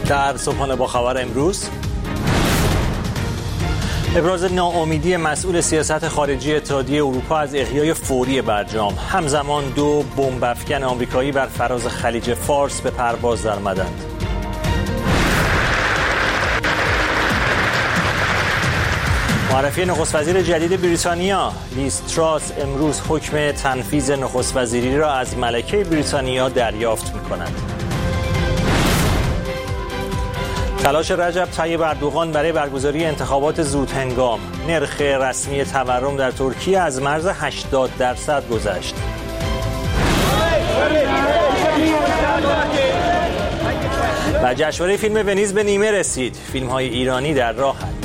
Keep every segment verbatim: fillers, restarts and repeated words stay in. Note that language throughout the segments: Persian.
در صبحانه با خبر امروز، ابراز ناامیدی مسئول سیاست خارجی اتحادیه اروپا از احیای فوری برجام. همزمان دو بمب افکن آمریکایی بر فراز خلیج فارس به پرواز درآمدند. معرفی نخست وزیر جدید بریتانیا، لیز تراس، امروز حکم تنفیذ نخست وزیری را از ملکه بریتانیا دریافت می‌کند. تلاش رجب طیب اردوغان برای برگزاری انتخابات زودهنگام. نرخ رسمی تورم در ترکیه از مرز هشتاد درصد گذشت. و جشنواره فیلم ونیز به نیمه رسید. فیلم‌های ایرانی در راهند.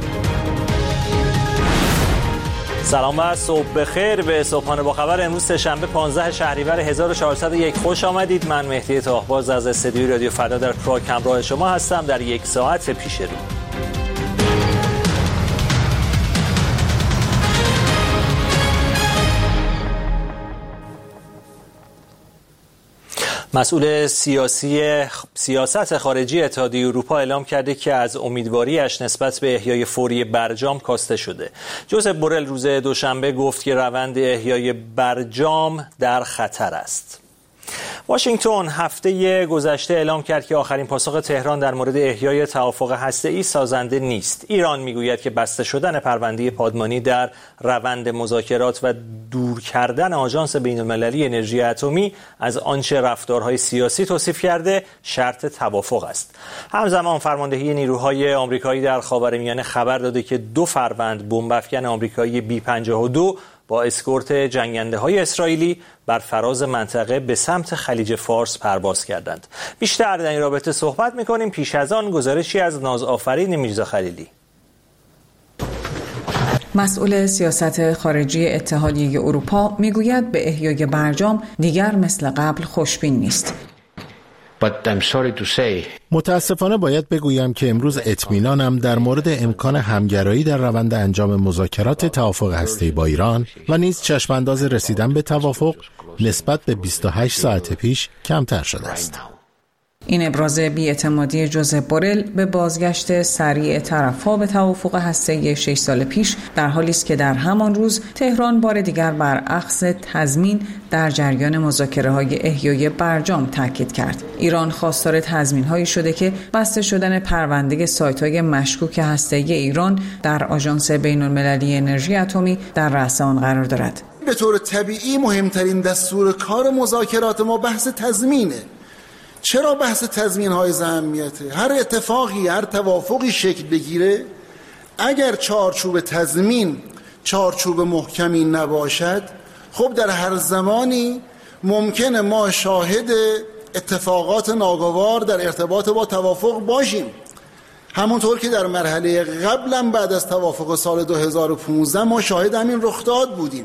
سلام و صبح بخیر به صبحانه با خبر امروز سه‌شنبه پانزده شهریور هزار و چهارصد و یک خوش آمدید. من مهدی طاهباز از استودیوی رادیو فردا در پراگ همراه شما هستم در یک ساعت پیش رو. مسئول سیاسی سیاست خارجی اتحادیه اروپا اعلام کرده که از امیدواریش نسبت به احیای فوری برجام کاسته شده. جوزپ بورل روز دوشنبه گفت که روند احیای برجام در خطر است. واشنگتن هفته گذشته اعلام کرد که آخرین پاسخ تهران در مورد احیای توافق هسته‌ای سازنده نیست. ایران میگوید که بسته شدن پرونده پادمانی در روند مذاکرات و دور کردن آژانس بین‌المللی انرژی اتمی از آنچه رفتارهای سیاسی توصیف کرده شرط توافق است. همزمان فرماندهی نیروهای آمریکایی در خاورمیانه خبر داده که دو فروند بمب افکن آمریکایی بی پنجاه و دو با اسکورت جنگنده‌های اسرائیلی بر فراز منطقه به سمت خلیج فارس پرواز کردند. بیشتر در این رابطه صحبت می‌کنیم. پیش از آن گزارشی از نازآفرین میرزا خلیلی. مسئول سیاست خارجی اتحادیه اروپا میگوید به احیای برجام دیگر مثل قبل خوشبین نیست. متاسفانه باید بگویم که امروز اطمینانم در مورد امکان همگرایی در روند انجام مذاکرات توافق هسته‌ای با ایران و نیز چشمانداز رسیدن به توافق نسبت به بیست و هشت ساعت پیش کمتر شده است. این ابراز بی‌اعتمادی جوزپ بورل به بازگشت سریع طرف‌ها به توافق هسته‌ای شش سال پیش در حالی است که در همان روز تهران بار دیگر بر اخذ تضمین در جریان مذاکره‌های احیای برجام تاکید کرد. ایران خواستار تضمین‌هایی شده که بسته شدن پرونده سایت‌های مشکوک هسته‌ای ایران در آژانس بین‌المللی انرژی اتمی در رأس آن قرار دارد. به طور طبیعی مهمترین دستور کار مذاکرات ما بحث تضمینه. چرا بحث تضمین های اهمیته؟ هر اتفاقی، هر توافقی شکل بگیره، اگر چارچوب تضمین چارچوب محکمی نباشد، خب در هر زمانی ممکنه ما شاهد اتفاقات ناگوار در ارتباط با توافق باشیم. همونطور که در مرحله قبلا بعد از توافق سال دو هزار و پانزده ما شاهد همین رخداد بودیم.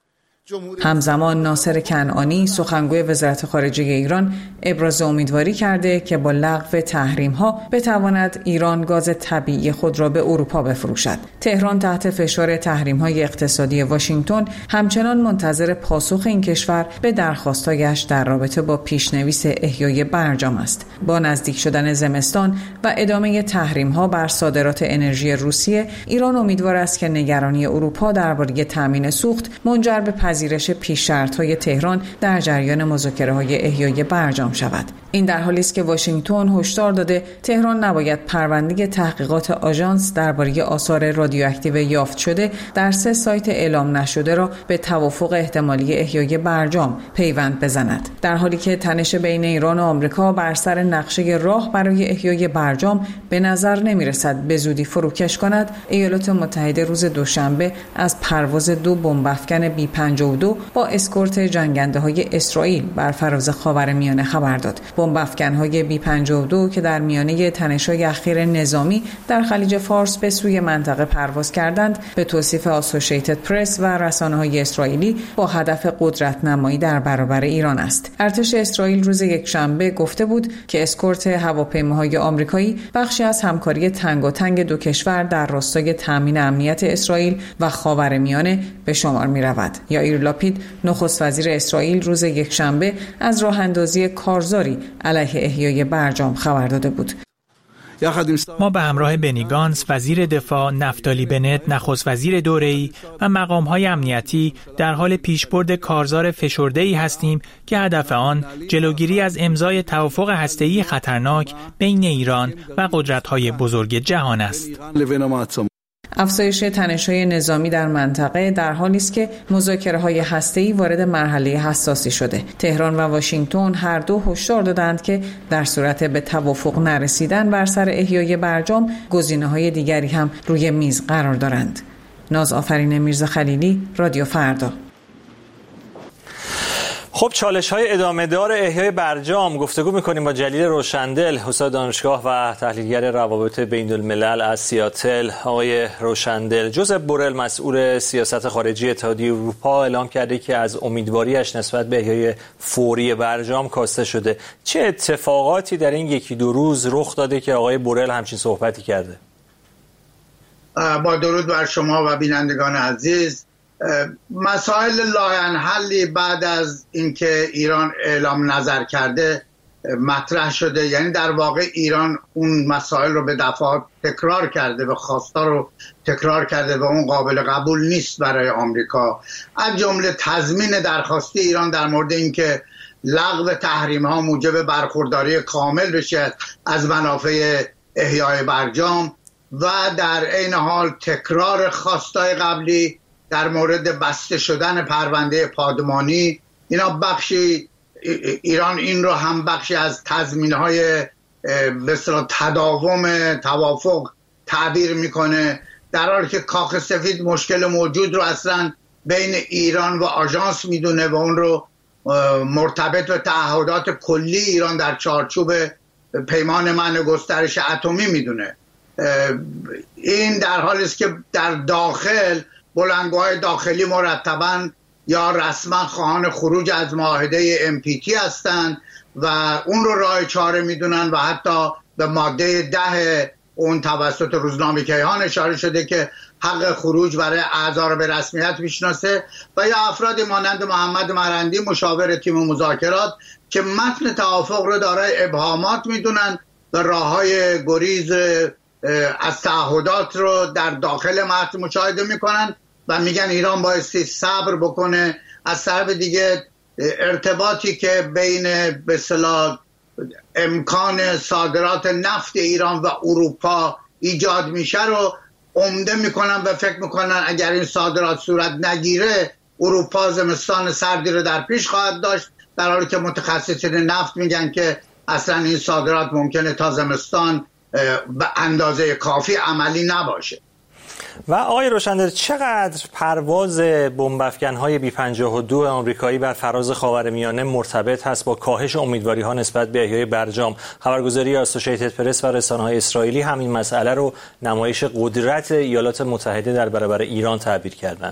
همزمان ناصر کنعانی سخنگوی وزارت خارجه ایران ابراز امیدواری کرده که با لغو تحریم‌ها بتواند ایران گاز طبیعی خود را به اروپا بفروشد. تهران تحت فشار تحریم‌های اقتصادی واشنگتن همچنان منتظر پاسخ این کشور به درخواست‌هایش در رابطه با پیشنویس احیای برجام است. با نزدیک شدن زمستان و ادامه تحریم‌ها بر صادرات انرژی روسیه، ایران امیدوار است که نگرانی اروپا درباره تامین سوخت منجر به پذیرش پیش شرط‌های تهران در جریان مذاکره‌های احیای برجام شود. این در حالی است که واشنگتن هشدار داده تهران نباید پرونده تحقیقات آژانس درباره آثار رادیواکتیو یافت شده در سه سایت اعلام نشده را به توافق احتمالی احیای برجام پیوند بزند. در حالی که تنش بین ایران و آمریکا بر سر نقشه راه برای احیای برجام به نظر نمی‌رسد به زودی فروکش کند، ایالات متحده روز دوشنبه از پرواز دو بمب افکن بی پنجاه و دو با اسکورت جنگنده‌های اسرائیل بر فراز خاورمیانه خبر داد. بمب افکن‌های بی پنجاه و دو که در میانه تنش‌های اخیر نظامی در خلیج فارس به سوی منطقه پرواز کردند، به توصیف آسوشیتد پرس و رسانه‌های اسرائیلی با هدف قدرت نمایی در برابر ایران است. ارتش اسرائیل روز یکشنبه گفته بود که اسکورت هواپیماهای آمریکایی بخشی از همکاری تنگاتنگ دو کشور در راستای تامین امنیت اسرائیل و خاورمیانه به شمار می‌رود. یائیر لاپید نخست وزیر اسرائیل روز یکشنبه از راه‌اندازی کارزاری علیه احیای برجام خبر داده بود. ما به همراه بنی گانتز وزیر دفاع، نفتالی بنت نخست وزیر دوره‌ای و مقام‌های امنیتی در حال پیشبرد کارزار فشرده‌ای هستیم که هدف آن جلوگیری از امضای توافق هسته‌ای خطرناک بین ایران و قدرت‌های بزرگ جهان است. افزایش تنش‌های نظامی در منطقه در حالی است که مذاکره‌های هسته‌ای وارد مرحله حساسی شده. تهران و واشنگتن هر دو هشدار دادند که در صورت به توافق نرسیدن بر سر احیای برجام، گزینه‌های دیگری هم روی میز قرار دارند. ناز آفرین میرزا خلیلی، رادیو فردا. خب چالش های ادامه دار احیای برجام گفتگو میکنیم با جلیل روشندل، استاد دانشگاه و تحلیلگر روابط بین الملل از سیاتل. آقای روشندل، جوزپ بورل مسئول سیاست خارجی اتحادیه اروپا اعلام کرده که از امیدواریش نسبت به احیای فوری برجام کاسته شده. چه اتفاقاتی در این یکی دو روز رخ داده که آقای بورل همچین صحبتی کرده؟ با درود بر شما و بینندگان عزیز. مسائل لاینحلی بعد از اینکه ایران اعلام نظر کرده مطرح شده، یعنی در واقع ایران اون مسائل رو به دفعات تکرار کرده و خواستا رو تکرار کرده و اون قابل قبول نیست برای آمریکا، از جمله تضمین درخواستی ایران در مورد اینکه لغو تحریم ها موجب برخورداری کامل بشه از منافع احیای برجام و در عین حال تکرار خواستای قبلی در مورد بسته شدن پرونده پادمانی. اینا بخشی ایران این رو هم بخشی از تضمین‌های به اصطلاح تداوم توافق تعبیر میکنه، در حالی که کاخ سفید مشکل موجود رو اصلا بین ایران و آژانس میدونه و اون رو مرتبط به تعهدات کلی ایران در چارچوب پیمان منع گسترش اتمی میدونه. این در حالی است که در داخل بلندگوهای داخلی مرتباً یا رسما خواهان خروج از معاهده ام پی تی هستند و اون رو راه چاره میدونن و حتی به ماده ده اون توسط روزنامه کیهان اشاره شده که حق خروج برای اعضا رو به رسمیت میشناسه و یا افرادی مانند محمد مرندی مشاور تیم مذاکرات که متن توافق رو دارای ابهامات میدونن و راههای گریز از تعهدات رو در داخل متن مشاهده میکنن و میگن ایران بایستی صبر بکنه. از طرف دیگه ارتباطی که بین به اصطلاح امکان صادرات نفت ایران و اروپا ایجاد میشه رو عمده میکنن و فکر میکنن اگر این صادرات صورت نگیره اروپا زمستان سردی رو در پیش خواهد داشت، در حالی که متخصصین نفت میگن که اصلا این صادرات ممکنه تا زمستان به اندازه کافی عملی نباشه. و آقای روشندل، چقدر پرواز بمب‌افکن‌های بی پنجاه و دو آمریکایی بر فراز خاورمیانه مرتبط هست با کاهش امیدواری‌ها نسبت به احیای برجام؟ خبرگزاری اسوسییتد پرس و رسانه‌های اسرائیلی همین مسئله رو نمایش قدرت ایالات متحده در برابر ایران تعبیر کردند.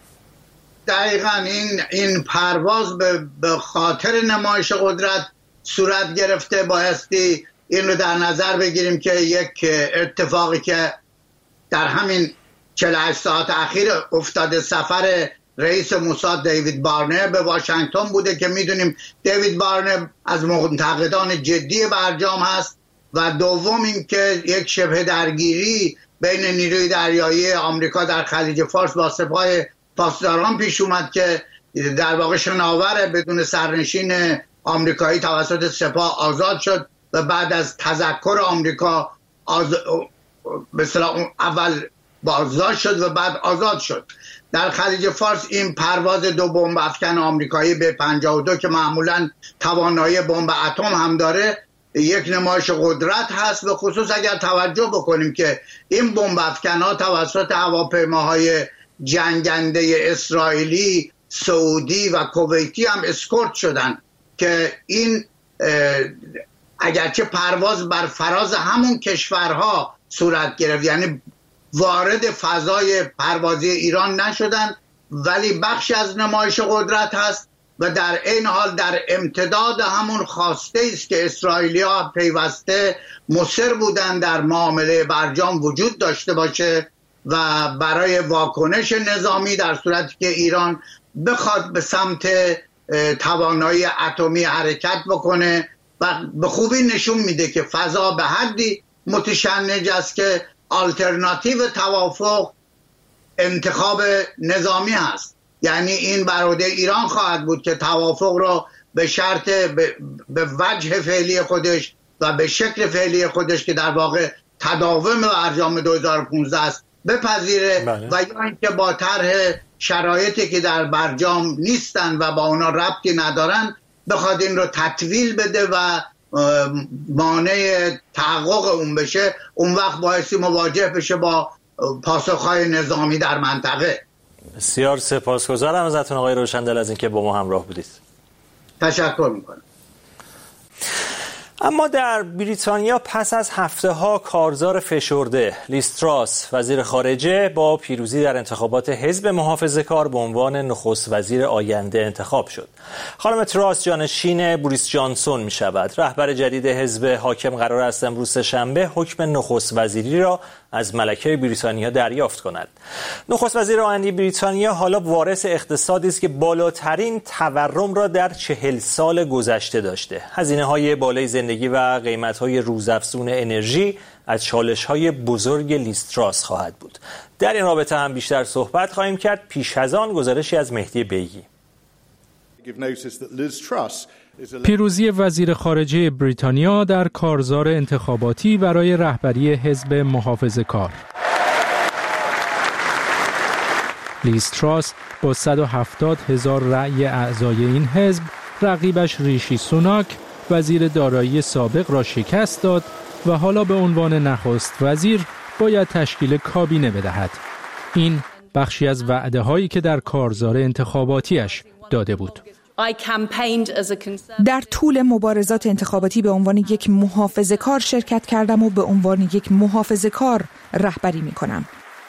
دقیقاً این این پرواز به, به خاطر نمایش قدرت صورت گرفته. بایستی این رو در نظر بگیریم که یک اتفاقی که در همین چهل و هشت ساعت اخیر افتاده سفر رئیس موساد دیوید بارنر به واشنگتن بوده که میدونیم دیوید بارنر از منتقدان جدی برجام هست و دوم این که یک شبه درگیری بین نیروی دریایی آمریکا در خلیج فارس با سپاه پاسداران پیش اومد که در واقع شناور بدون سرنشین آمریکایی توسط سپاه آزاد شد و بعد از تذکر آمریکا آز... مثلا اول بازداشت شد و بعد آزاد شد. در خلیج فارس این پرواز دو بمب افکن آمریکایی به پنجاه و دو که معمولا توانایی بمب اتم هم داره یک نمایش قدرت هست، و خصوص اگر توجه بکنیم که این بمب افکن‌ها توسط هواپیماهای جنگنده اسرائیلی، سعودی و کویتی هم اسکورت شدن که این اگرچه پرواز بر فراز همون کشورها صورت گرفت، یعنی وارد فضای پروازی ایران نشدن، ولی بخشی از نمایش قدرت هست و در این حال در امتداد همون خواسته است که اسرائیلی‌ها پیوسته مصر بودن در معامله برجام وجود داشته باشه و برای واکنش نظامی در صورتی که ایران بخواد به سمت توانایی اتمی حرکت بکنه، و به خوبی نشون میده که فضا به حدی متشنج است که آلترناتیو توافق انتخاب نظامی هست. یعنی این برای ایران خواهد بود که توافق را به شرط به, به وجه فعلی خودش و به شکل فعلی خودش که در واقع تداوم برجام دو هزار و پانزده است بپذیره بله. و یا اینکه با طرح شرایطی که در برجام نیستن و با اونا ربطی ندارن بخواد این رو تطویل بده و مانع تحقق اون بشه، اون وقت بایستی مواجه بشه با پاسخهای نظامی در منطقه. بسیار سپاسگزارم ازتون آقای روشندل از اینکه با ما همراه بودید. تشکر میکنم. اما در بریتانیا پس از هفته ها کارزار فشرده، لیز تراس وزیر خارجه با پیروزی در انتخابات حزب محافظه‌کار به عنوان نخست وزیر آینده انتخاب شد. خانم تراس جانشین بوریس جانسون می شود. رهبر جدید حزب حاکم قرار است امروز سه‌شنبه حکم نخست وزیری را از ملکه بریتانیا دریافت کند. نخست وزیر آینده بریتانیا حالا وارث اقتصادی است که بالاترین تورم را در چهل سال گذشته داشته. هزینه‌های بالای زندگی و قیمت‌های روزافزون انرژی از چالش‌های بزرگ لیز تراس خواهد بود. در این رابطه هم بیشتر صحبت خواهیم کرد. پیش از آن گزارشی از مهدی بیگی. پیروزی وزیر خارجه بریتانیا در کارزار انتخاباتی برای رهبری حزب محافظه‌کار. لیز تراس با صد و هفتاد هزار رأی اعضای این حزب رقیبش ریشی سوناک وزیر دارایی سابق را شکست داد و حالا به عنوان نخست وزیر باید تشکیل کابینه بدهد. این بخشی از وعده هایی که در کارزار انتخاباتیش داده بود. در طول مبارزات انتخاباتی به عنوان یک محافظه‌کار شرکت کردم و به عنوان یک محافظه‌کار رهبری می‌کنم.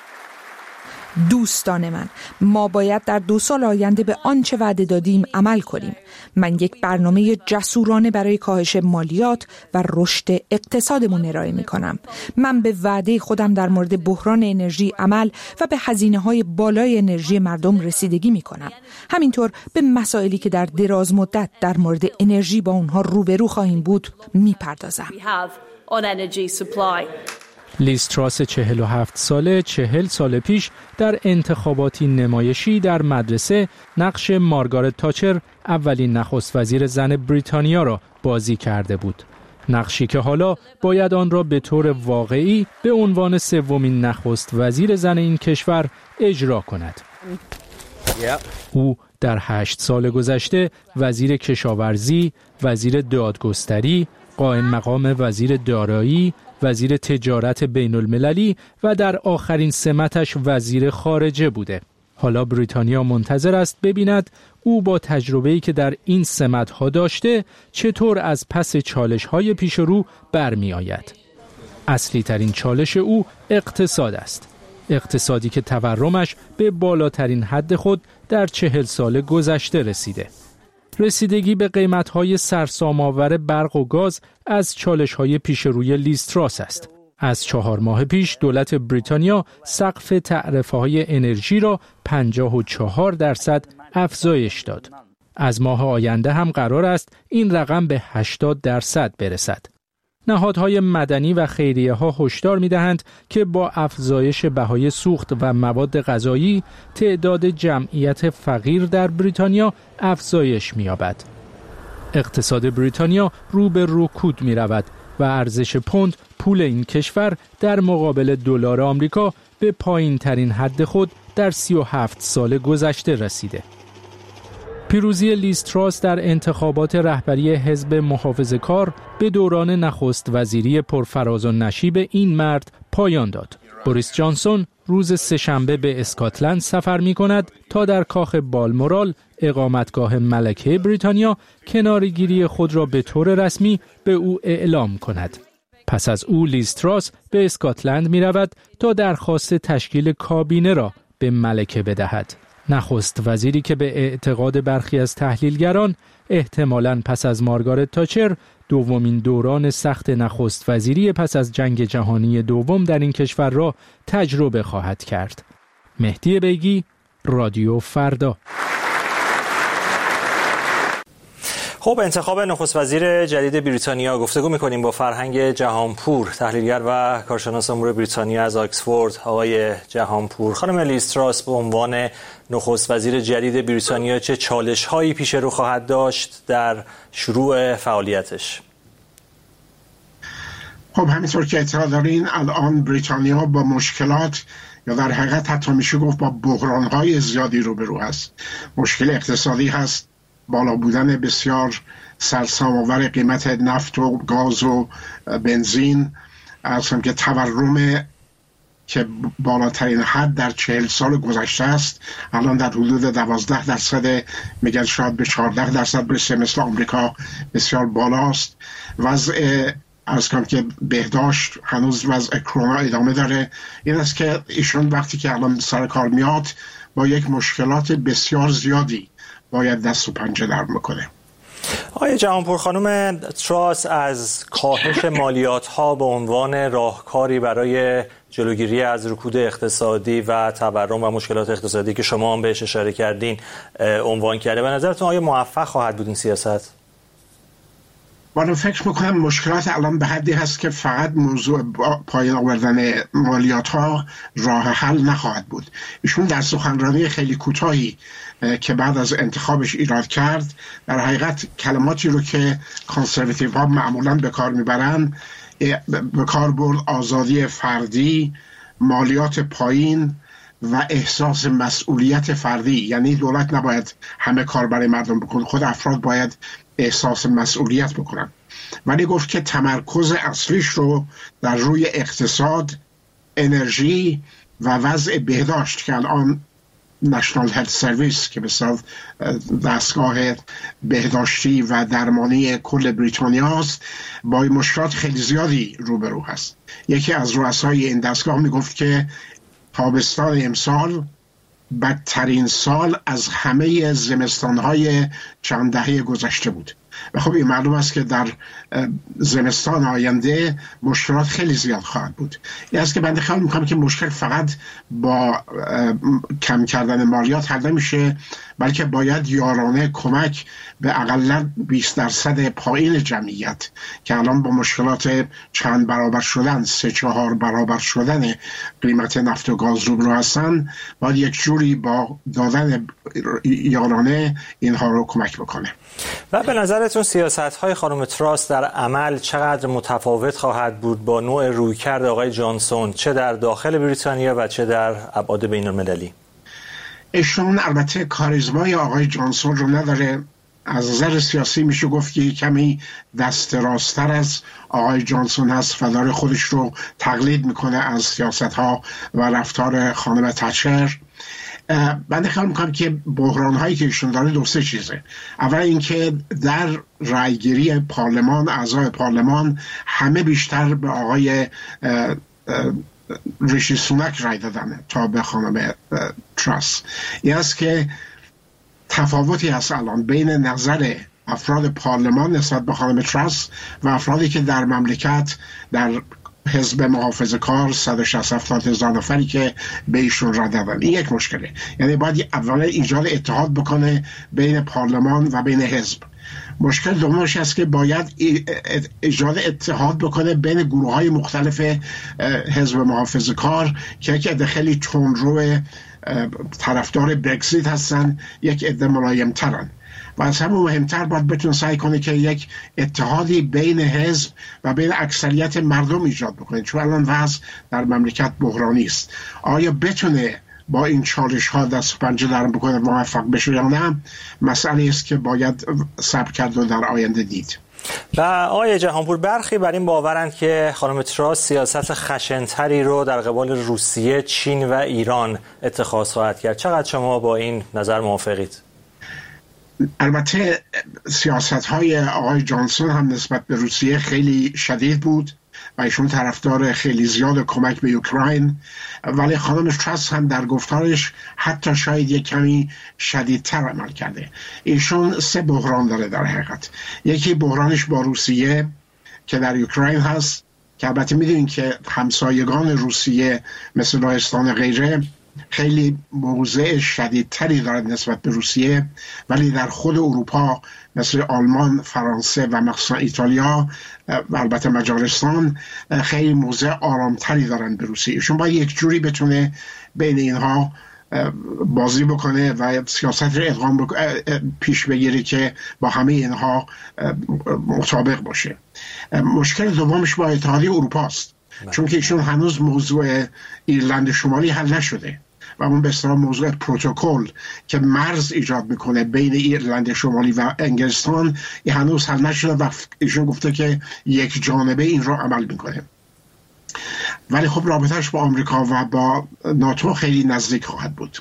دوستان من، ما باید در دو سال آینده به آنچه وعده دادیم عمل کنیم. من یک برنامه جسورانه برای کاهش مالیات و رشد اقتصادمون ارائه می‌کنم. من به وعده خودم در مورد بحران انرژی عمل و به هزینه‌های بالای انرژی مردم رسیدگی می‌کنم. همینطور به مسائلی که در دراز مدت در مورد انرژی با اونها روبرو خواهیم بود می‌پردازم. لیز تراس چهل و هفت ساله چهل سال پیش در انتخاباتی نمایشی در مدرسه نقش مارگارت تاچر اولین نخست وزیر زن بریتانیا را بازی کرده بود. نقشی که حالا باید آن را به طور واقعی به عنوان سومین نخست وزیر زن این کشور اجرا کند. او در هشت سال گذشته وزیر کشاورزی، وزیر دادگستری، قائم مقام وزیر دارایی، وزیر تجارت بین المللی و در آخرین سمتش وزیر خارجه بوده. حالا بریتانیا منتظر است ببیند او با تجربه‌ای که در این سمت‌ها داشته چطور از پس چالش‌های پیش رو برمی آید. اصلی ترین چالش او اقتصاد است. اقتصادی که تورمش به بالاترین حد خود در چهل سال گذشته رسیده. رسیدگی به قیمت‌های سرسام‌آور برق و گاز از چالش‌های پیش روی لیز تراس است. از چهار ماه پیش دولت بریتانیا سقف تعرفه‌های انرژی را پنجاه و چهار درصد افزایش داد. از ماه آینده هم قرار است این رقم به هشتاد درصد برسد. نهادهای مدنی و خیریه‌ها هشدار می‌دهند که با افزایش بهای سوخت و مواد غذایی تعداد جمعیت فقیر در بریتانیا افزایش می‌یابد. اقتصاد بریتانیا رو به رکود می‌رود و ارزش پوند پول این کشور در مقابل دلار آمریکا به پایین‌ترین حد خود در سی و هفت سال گذشته رسیده. پیروزی لیز تراس در انتخابات رهبری حزب محافظه‌کار به دوران نخست وزیری پرفراز و نشیب این مرد پایان داد. بوریس جانسون روز سه‌شنبه به اسکاتلند سفر می کند تا در کاخ بالمورال اقامتگاه ملکه بریتانیا کناره‌گیری خود را به طور رسمی به او اعلام کند. پس از او لیز تراس به اسکاتلند می رود تا درخواست تشکیل کابینه را به ملکه بدهد. نخست وزیری که به اعتقاد برخی از تحلیلگران احتمالاً پس از مارگارت تاچر دومین دوران سخت نخست وزیری پس از جنگ جهانی دوم در این کشور را تجربه خواهد کرد. مهدی بیگی، رادیو فردا. خب انتخاب نخست وزیر جدید بریتانیا، گفتگو می‌کنیم با فرهنگ جهانپور، تحلیلگر و کارشناس امور بریتانیا از آکسفورد. آقای جهانپور، خانم لیز تراس به عنوان نخست وزیر جدید بریتانیا چه چالش‌هایی پیش رو خواهد داشت در شروع فعالیتش؟ خب همینطور که اطلاع دارین الان بریتانیا با مشکلات یا در حقیقت حتی میشه گفت با بحران‌های زیادی روبرو است. مشکل اقتصادی هست، بالا بودن بسیار سرسام‌آور قیمت نفت و گاز و بنزین، اصلا که تورم که بالاترین حد در چهل سال گذشته است الان در حدود دوازده درصد، میگن شاید به چهارده درصد برسه، مثل آمریکا بسیار بالاست. وضع از کنم که بهداشت هنوز وضع کرونا ادامه داره. این است که ایشون وقتی که الان سر کار میاد با یک مشکلات بسیار زیادی باید دست و پنجه نرم میکنه. آقای جهانپور، خانم تراس از کاهش مالیات ها به عنوان راهکاری برای جلوگیری از رکود اقتصادی و تورم و مشکلات اقتصادی که شما هم بهش اشاره کردین عنوان کرده. به نظرتون آیا موفق خواهد بود این سیاست؟ من فکر میکنم مشکلات الان به حدی هست که فقط موضوع پایین آوردن مالیات ها راه حل نخواهد بود. ایشون در سخنرانی خیلی کوتاهی که بعد از انتخابش ایراد کرد، در حقیقت کلماتی رو که کانسرواتیو ها معمولا به کار میبرن به کار برد: آزادی فردی، مالیات پایین و احساس مسئولیت فردی. یعنی دولت نباید همه کار برای مردم بکنه، خود افراد باید احساس مسئولیت بکنن. ولی گفت که تمرکز اصلیش رو در روی اقتصاد، انرژی و وضع بهداشت که الان نشنال هلت سرویس که مثلا دستگاه بهداشتی و درمانی کل بریتانیا است، با مشکلات خیلی زیادی روبرو هست. یکی از رؤسای این دستگاه میگفت که تابستان امسال بدترین سال از همه زمستان‌های چند دهه گذشته بود. و خب این معلوم است که در زمستان آینده مشکلات خیلی زیاد خواهد بود. این است که بنده خیال میکنم که مشکل فقط با کم کردن مالیات حل نمیشه، بلکه باید یارانه کمک به اقلا بیست درصد پایین جمعیت که الان با مشکلات چند برابر شدن، سه چهار برابر شدن قیمت نفت و گاز روبرو هستن، باید یک جوری با دادن یارانه اینها رو کمک بکنه. و به نظرتون سیاست‌های خانم تراس در عمل چقدر متفاوت خواهد بود با نوع رویکرد آقای جانسون، چه در داخل بریتانیا و چه در ابعاد بین‌المللی؟ ایشون البته کاریزمای آقای جانسون رو نداره. از نظر سیاسی میشه گفت که کمی دست راست‌تر از آقای جانسون هست و داره خودش رو تقلید میکنه از سیاست‌ها و رفتار خانم تچر. من خیال میکنم که بحران هایی که ایشون داره دو سه چیزه. اول اینکه در رأیگیری پارلمان، اعضای پارلمان همه بیشتر به آقای ریشی سوناک رأی دادن تا به خانم تراس. این است که تفاوتی هست الان بین نظر افراد پارلمان نسبت به خانم تراس و افرادی که در مملکت در حزب محافظه کار صد و شصت هفتاد هزار نفری که به ایشون رای دادن. این یک مشکله. یعنی باید اولا ایجاد اتحاد بکنه بین پارلمان و بین حزب. مشکل دومش است که باید ایجاد اتحاد بکنه بین گروه های مختلف حزب محافظه کار که یک عده خیلی تندرو طرفدار برگزیت هستن، یک عده ملایم ترن. و از همون مهمتر باید بتونه سعی کنه که یک اتحادی بین حزب و بین اکثریت مردم ایجاد بکنه، چون الان وضع در مملکت بحرانی است. آیا بتونه با این چالش ها دست و پنجه نرم بکنه موفق بشه یا نه، مسئله است که باید صبر کرد و در آینده دید. و آقای جهانپور، برخی بر این باورند که خانم تراس سیاست خشنتری رو در قبال روسیه، چین و ایران اتخاذ خواهد کرد. چقدر شما با این نظر موافقید؟ البته سیاست های آقای جانسون هم نسبت به روسیه خیلی شدید بود و ایشون طرفدار خیلی زیاد کمک به اوکراین، ولی خانم تراس هم در گفتارش حتی شاید یک کمی شدیدتر عمل کرده. ایشون سه بحران داره در حقیقت. یکی بحرانش با روسیه که در اوکراین هست، که البته میدونین که همسایگان روسیه مثل لهستان غیره خیلی موضع شدیدتری دارد نسبت به روسیه، ولی در خود اروپا مثل آلمان، فرانسه و مخصوصا ایتالیا و البته مجارستان خیلی موضع آرامتری دارند به روسیه. ایشون باید یک جوری بتونه بین اینها بازی بکنه و سیاست رو ادغام بک... پیش بگیره که با همه اینها مطابق باشه. مشکل دومش با اتحادیه اروپا است، چون که ایشون هنوز موضوع ایرلند شمالی حل نشده و اون به اصطلاح موضوع پروتکل که مرز ایجاد میکنه بین ایرلند شمالی و انگلستان این هنوز حل نشده و ایشون گفته که یک جانبه این رو عمل میکنه. ولی خب رابطهش با آمریکا و با ناتو خیلی نزدیک خواهد بود.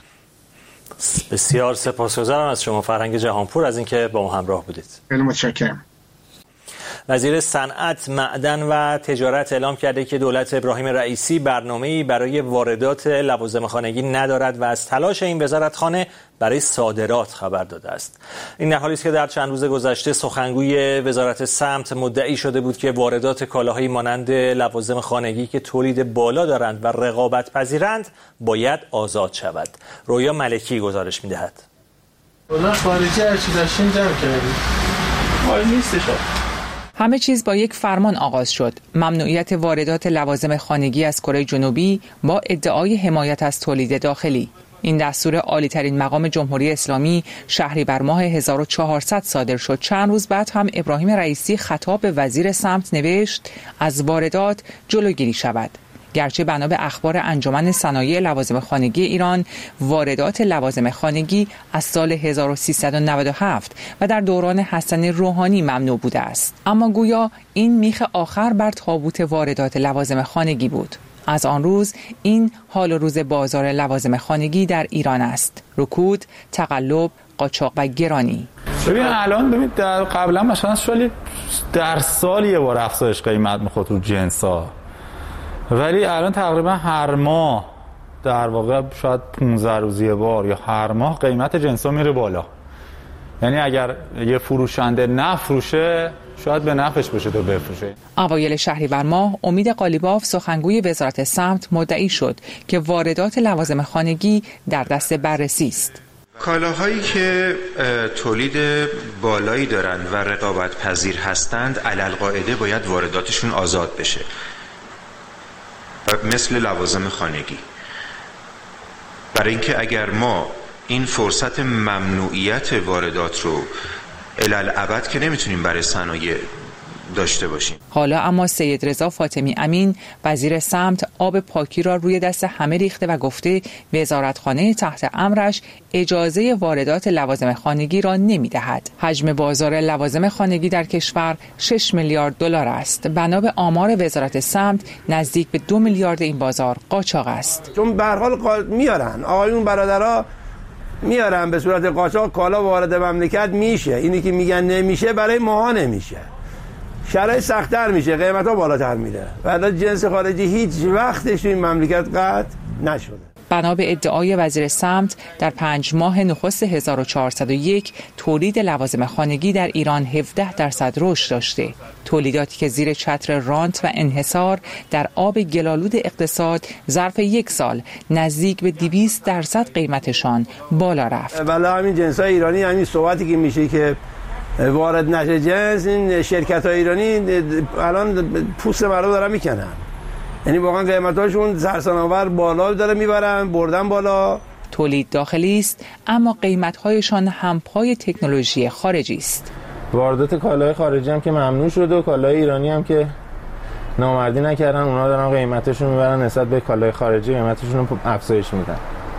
بسیار سپاسگزارم از شما فرهنگ جهانپور از اینکه با ما همراه بودید. خیلی متشکرم. وزیر صنعت، معدن و تجارت اعلام کرده که دولت ابراهیم رئیسی برنامه‌ای برای واردات لوازم خانگی ندارد و از تلاش این وزارتخانه برای صادرات خبر داده است. این در حالی است که در چند روز گذشته سخنگوی وزارت سمت مدعی شده بود که واردات کالاهایی مانند لوازم خانگی که تولید بالا دارند و رقابت پذیرند باید آزاد شود. رویا ملکی گزارش می‌دهد. دلار خارجی هر چی داشتین جمع کردیم. مال نیستش. همه چیز با یک فرمان آغاز شد. ممنوعیت واردات لوازم خانگی از کره جنوبی با ادعای حمایت از تولید داخلی. این دستور عالی‌ترین مقام جمهوری اسلامی شهریور ماه هزار و چهارصد صادر شد. چند روز بعد هم ابراهیم رئیسی خطاب به وزیر سمت نوشت از واردات جلوگیری شود. گرچه بنا به اخبار انجمن صنایع لوازم خانگی ایران واردات لوازم خانگی از سال هزار و سیصد و نود و هفت و در دوران حسن روحانی ممنوع بوده است، اما گویا این میخ آخر بر تابوت واردات لوازم خانگی بود. از آن روز این حال و روز بازار لوازم خانگی در ایران است: رکود، تقلب، قاچاق و گرانی. ببین الان ببین در قبلا مثلا سالی در سال یه بار افزایش قیمت می‌خورد رو جنس‌ها، ولی الان تقریبا هر ماه در واقع شاید پانزده روز یه بار یا هر ماه قیمت جنس‌ها میره بالا. یعنی اگر یه فروشنده نفروشه شاید به نفعش بشه تا بفروشه. اوایل شهریور ماه امید قالیباف سخنگوی وزارت سمت مدعی شد که واردات لوازم خانگی در دست بررسی است. کالاهایی که تولید بالایی دارند و رقابت پذیر هستند علالقاعده باید وارداتشون آزاد بشه، مثل لوازم خانگی. برای اینکه اگر ما این فرصت ممنوعیت واردات رو الالعبد که نمیتونیم برای صنایع داشته باشیم. حالا اما سید رضا فاطمی امین وزیر سمت آب پاکی را روی دست همه ریخته و گفته وزارتخانه تحت امرش اجازه واردات لوازم خانگی را نمیدهد. حجم بازار لوازم خانگی در کشور شش میلیارد دلار است. بنا به آمار وزارت سمت نزدیک به دو میلیارد این بازار قاچاق است. چون به هر حال میارن آقایون برادرها میارن به صورت قاچاق کالا وارد مملکت میشه. اینی که میگن نمیشه برای ماها نمیشه. شرایط سخت‌تر میشه، قیمتا بالاتر میره. ولی جنس خارجی هیچ وقتش این مملکت قطع نشده. بنا به ادعای وزیر سمت در پنج ماه نخست هزار و چهارصد و یک تولید لوازم خانگی در ایران هفده درصد رشد داشته. تولیداتی که زیر چتر رانت و انحصار در آب گلالود اقتصاد ظرف یک سال نزدیک به دویست درصد قیمتشان بالا رفت. ولی همین جنس‌های ایرانی، همین صحبتی که میشه که وارد نشه جنس، این شرکت‌های ایرانی الان پوست مردم دارن میکنن. یعنی واقعا قیمتاشون سرسن‌آور بالا داره میبرن، بردن بالا. تولید داخلی است اما قیمت‌هایشان هم پای تکنولوژی خارجی است. واردات کالای خارجی هم که ممنوع شده و کالای ایرانی هم که نامردی نکردن، اونا دارن قیمتشون میبرن نسبت به کالای خارجی قیمتشون رو افزایش میدن.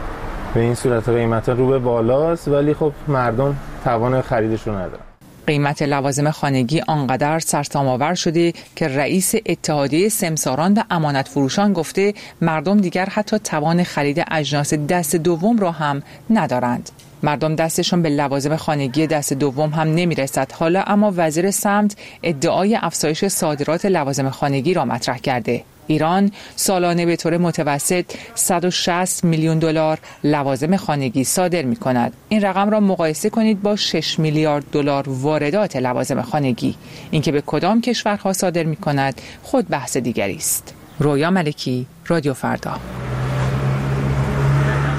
به این صورت قیمتا رو به بالاست ولی خب مردم توان خریدش رو ندارن. قیمت لوازم خانگی آنقدر سرسام‌آور شده که رئیس اتحادیه سمساران و امانت فروشان گفته مردم دیگر حتی توان خرید اجناس دست دوم را هم ندارند. مردم دستشون به لوازم خانگی دست دوم هم نمیرسد. حالا اما وزیر سمت ادعای افزایش صادرات لوازم خانگی را مطرح کرده. ایران سالانه به طور متوسط صد و شصت میلیون دلار لوازم خانگی صادر می کند. این رقم را مقایسه کنید با شش میلیارد دلار واردات لوازم خانگی. اینکه به کدام کشورها صادر می کند خود بحث دیگری است. رویا ملکی، رادیو فردا.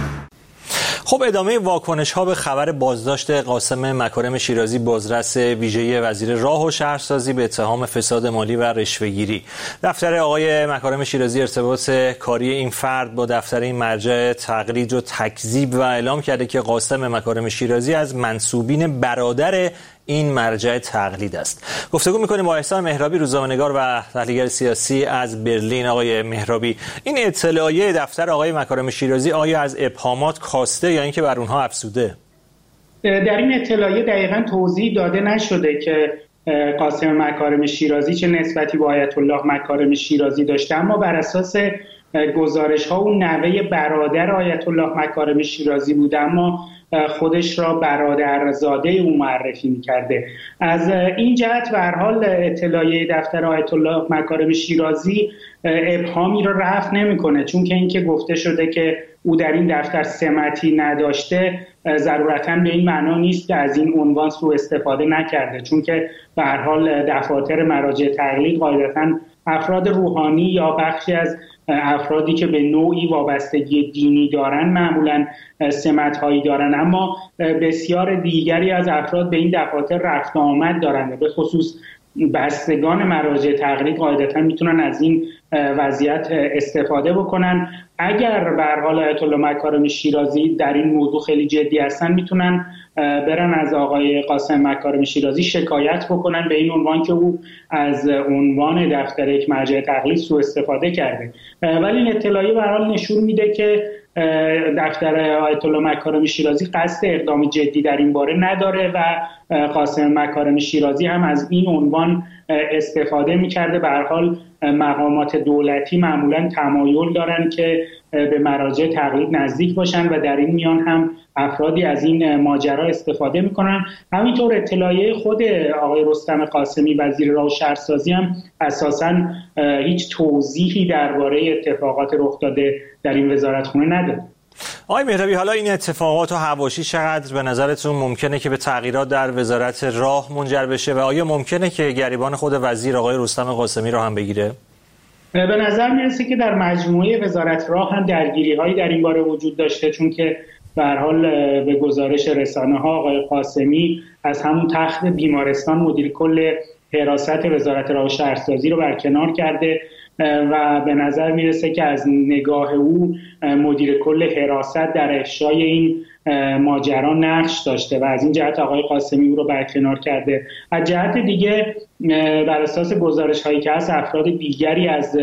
خب ادامه واکنش ها به خبر بازداشت قاسم مکارم شیرازی، بازرس ویژه وزیر راه و شهرسازی به اتهام فساد مالی و رشوه‌گیری. دفتر آقای مکارم شیرازی ارتباط کاری این فرد با دفتر این مرجع تقلید و تکذیب و اعلام کرده که قاسم مکارم شیرازی از منسوبین برادر این مرجع تقلید است. گفتگو می‌کنیم با احسان مهرابی، روزنامه‌نگار و تحلیلگر سیاسی از برلین. آقای مهرابی، این اطلاعیه دفتر آقای مکارم شیرازی آیا از ابهامات کاسته یا اینکه بر اونها افزوده؟ در این اطلاعیه دقیقاً توضیح داده نشده که قاسم مکارم شیرازی چه نسبتی با آیت الله مکارم شیرازی داشته، اما بر اساس گزارش ها اون نوه برادر آیت الله مکارم شیرازی بوده، اما خودش را برادرزاده او معرفی می‌کرده. از این جهت به هر حال اطلاعیه دفتر آیت الله مکارم شیرازی ابهامی را رفع نمی‌کنه، چون که اینکه گفته شده که او در این دفتر سمتی نداشته ضرورتاً به این معنا نیست که از این عنوان سوء استفاده نکرده، چون که به هر حال دفاتر مراجع تقلید قاعدتاً افراد روحانی یا بخشی از افرادی که به نوعی وابستگی دینی دارن معمولاً سمت‌هایی دارن، اما بسیار دیگری از افراد به این دفاتر رفت آمد دارن، به خصوص بستگان مراجع تقلید قاعدتاً میتونن از این وضعیت استفاده بکنن. اگر به هر حال آیت الله مکارم شیرازی در این موضوع خیلی جدی هستن، میتونن برن از آقای قاسم مکارم شیرازی شکایت بکنن به این عنوان که او از عنوان دفتر یک مرجع تقلید سوء استفاده کرده. ولی این اطلاعیه به هر حال نشون میده که دفتر آیت الله مکارم شیرازی قصد اقدام جدی در این باره نداره و قاسم مکارم شیرازی هم از این عنوان استفاده میکرده. به هر حال مقامات دولتی معمولاً تمایل دارن که به مراجع تقلید نزدیک باشن و در این میان هم افرادی از این ماجرا استفاده میکنن. همینطور اطلاعیه خود آقای رستم قاسمی وزیر راه و شهرسازی هم اساساً هیچ توضیحی درباره اتفاقات رخ داده در این وزارتخونه نداره. آقای مهرابی، حالا این اتفاقات و حواشی چقدر به نظرتون ممکنه که به تغییرات در وزارت راه منجر بشه و آیا ممکنه که گریبان خود وزیر آقای رستم قاسمی رو هم بگیره؟ به نظر میرسه که در مجموعه وزارت راه هم درگیری‌هایی در این باره وجود داشته، چون که به هر حال به گزارش رسانه‌ها آقای قاسمی از همون تخت بیمارستان مدیر کل حراست وزارت راه و شهرسازی رو برکنار کرده و به نظر میرسه که از نگاه او مدیر کل حراست در افشای این ماجرا نقش داشته و از این جهت آقای قاسمی او رو برکنار کرده. از جهت دیگه بر اساس گزارش هایی که هست افراد دیگری از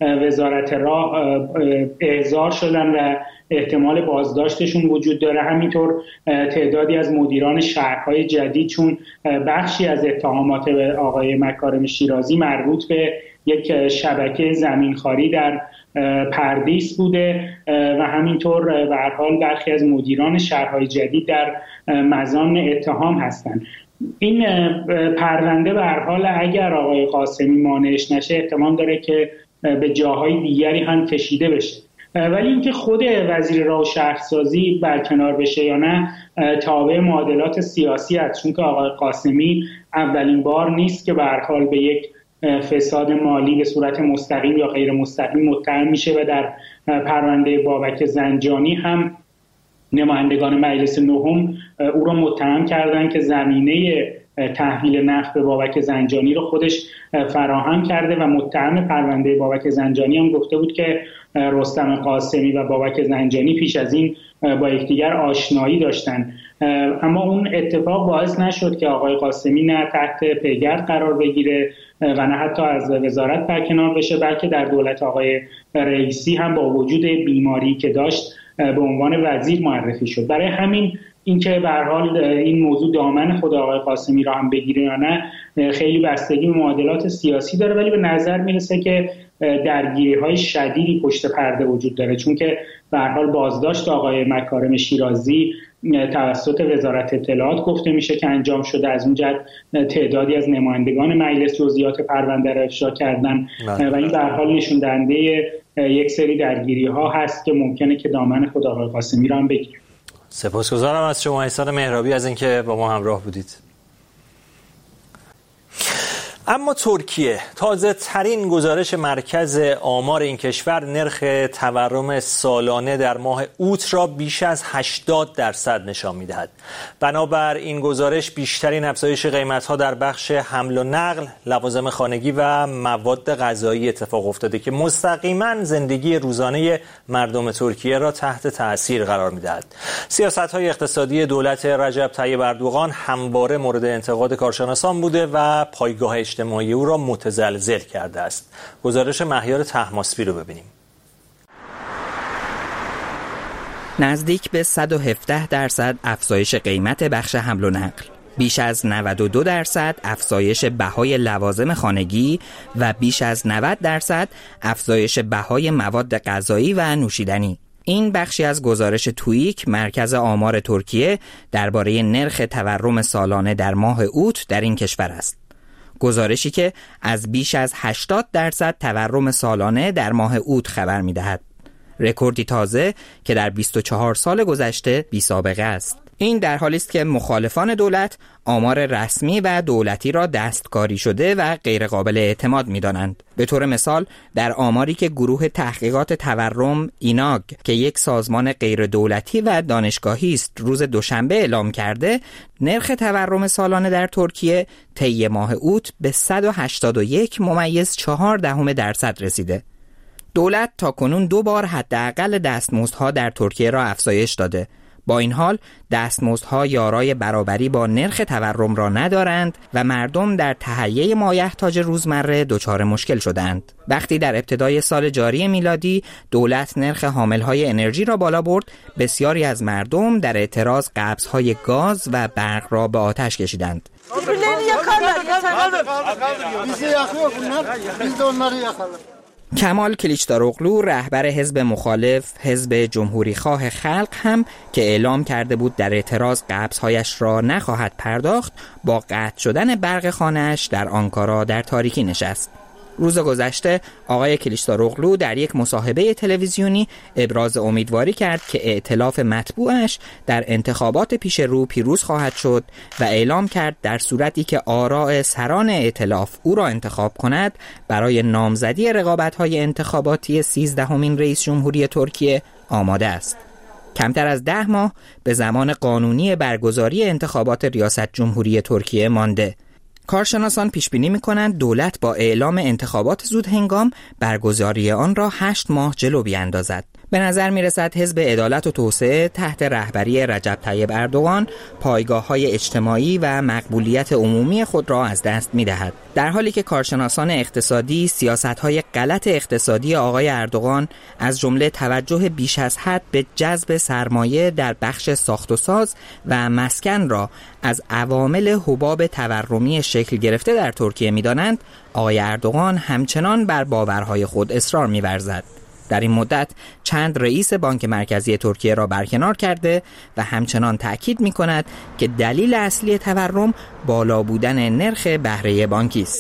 وزارت راه احضار شدن و احتمال بازداشتشون وجود داره. همینطور تعدادی از مدیران شهرهای جدید، چون بخشی از اتهامات آقای مکارم شیرازی مربوط به یک شبکه زمینخواری در پردیس بوده و همینطور به هر حال برخی از مدیران شهرهای جدید در مزان اتهام هستند. این پرونده به هر حال اگر آقای قاسمی مانعش نشه احتمال داره که به جاهای دیگری هم کشیده بشه، ولی اینکه خود وزیر راه و شهرسازی برکنار بشه یا نه تابع معادلات سیاسی است، چون که آقای قاسمی اولین بار نیست که به هر حال به یک فساد مالی به صورت مستقیم یا غیر مستقیم متهم میشه و در پرونده بابک زنجانی هم نمایندگان مجلس نهم او را متهم کردند که زمینه تحویل نفت به بابک زنجانی رو خودش فراهم کرده و متهم پرونده بابک زنجانی هم گفته بود که رستم قاسمی و بابک زنجانی پیش از این با یکدیگر آشنایی داشتن، اما اون اتفاق باعث نشد که آقای قاسمی نه تحت پیگرد قرار بگیره و نه حتی از وزارت برکنار بشه، بلکه در دولت آقای رئیسی هم با وجود بیماری که داشت به عنوان وزیر معرفی شد. برای همین اینکه به هر حال این موضوع دامن خود آقای قاسمی را هم بگیره یا نه خیلی بستگی به معادلات سیاسی داره، ولی به نظر میرسه که درگیری‌های شدیدی پشت پرده وجود داره، چون که به هر حال بازداشت آقای مکارم شیرازی توسط وزارت اطلاعات گفته میشه که انجام شده. از اون جهت تعدادی از نمایندگان مجلس جزئیات پرونده را افشا کردن و این به هر حال نشون دهنده یک سری درگیری‌ها هست که ممکنه که دامن خود آقای قاسمی را هم بگیره. سپاسگزارم از شما احسان مهرابی از اینکه با ما همراه بودید. اما ترکیه، تازه ترین گزارش مرکز آمار این کشور نرخ تورم سالانه در ماه اوت را بیش از هشتاد درصد نشان می‌دهد. بنابر این گزارش بیشترین افزایش قیمت‌ها در بخش حمل و نقل، لوازم خانگی و مواد غذایی اتفاق افتاده که مستقیما زندگی روزانه مردم ترکیه را تحت تأثیر قرار می‌دهد. سیاست‌های اقتصادی دولت رجب طیب اردوغان همواره مورد انتقاد کارشناسان بوده و پایگاه اجتماعی او را متزلزل کرده است. گزارش مهیار طهماسبی رو ببینیم. نزدیک به صد و هفده درصد افزایش قیمت بخش حمل و نقل، بیش از نود و دو درصد افزایش بهای لوازم خانگی و بیش از نود درصد افزایش بهای مواد غذایی و نوشیدنی. این بخشی از گزارش توییک، مرکز آمار ترکیه، درباره نرخ تورم سالانه در ماه اوت در این کشور است. گزارشی که از بیش از هشتاد درصد تورم سالانه در اوت اوت خبر می‌دهد. رکوردی تازه که در بیست و چهار سال گذشته بی سابقه است. این در حالی است که مخالفان دولت آمار رسمی و دولتی را دستکاری شده و غیر قابل اعتماد می‌دانند. به طور مثال در آماری که گروه تحقیقات تورم ایناگ که یک سازمان غیر دولتی و دانشگاهی است روز دوشنبه اعلام کرده، نرخ تورم سالانه در ترکیه طی ماه اوت به صد و هشتاد و یک ممیز چهار دهم درصد رسیده. دولت تاکنون دو بار حداقل دستمزدها در ترکیه را افزایش داده. با این حال دستمزدها یارای برابری با نرخ تورم را ندارند و مردم در تهیه مایحتاج روزمره دچار مشکل شدند. وقتی در ابتدای سال جاری میلادی دولت نرخ حاملهای انرژی را بالا برد، بسیاری از مردم در اعتراض قبضهای گاز و برق را به آتش کشیدند. کمال کلیچداروغلو، رهبر حزب مخالف حزب جمهوری خواه خلق هم که اعلام کرده بود در اعتراض قبضهایش را نخواهد پرداخت، با قطع شدن برق خانه‌اش در آنکارا در تاریکی نشست. روز گذشته آقای کلیچداروغلو در یک مصاحبه تلویزیونی ابراز امیدواری کرد که ائتلاف مطبوعش در انتخابات پیش رو پیروز خواهد شد و اعلام کرد در صورتی که آراء سران ائتلاف او را انتخاب کند برای نامزدی رقابت‌های انتخاباتی سیزدهمین رئیس جمهوری ترکیه آماده است. کمتر از ده ماه به زمان قانونی برگزاری انتخابات ریاست جمهوری ترکیه مانده. کارشناسان پیش بینی می‌کنند دولت با اعلام انتخابات زود هنگام برگزاری آن را هشت ماه جلو بیاندازد. به نظر می‌رسد حزب عدالت و توسعه تحت رهبری رجب طیب اردوغان پایگاه‌های اجتماعی و مقبولیت عمومی خود را از دست می‌دهد. در حالی که کارشناسان اقتصادی سیاست‌های غلط اقتصادی آقای اردوغان از جمله توجه بیش از حد به جذب سرمایه در بخش ساخت و ساز و مسکن را از عوامل حباب تورمی شکل گرفته در ترکیه می‌دانند، آقای اردوغان همچنان بر باورهای خود اصرار می‌ورزد. در این مدت چند رئیس بانک مرکزی ترکیه را برکنار کرده و همچنان تأکید می کند که دلیل اصلی تورم بالا بودن نرخ بهره بانکی است.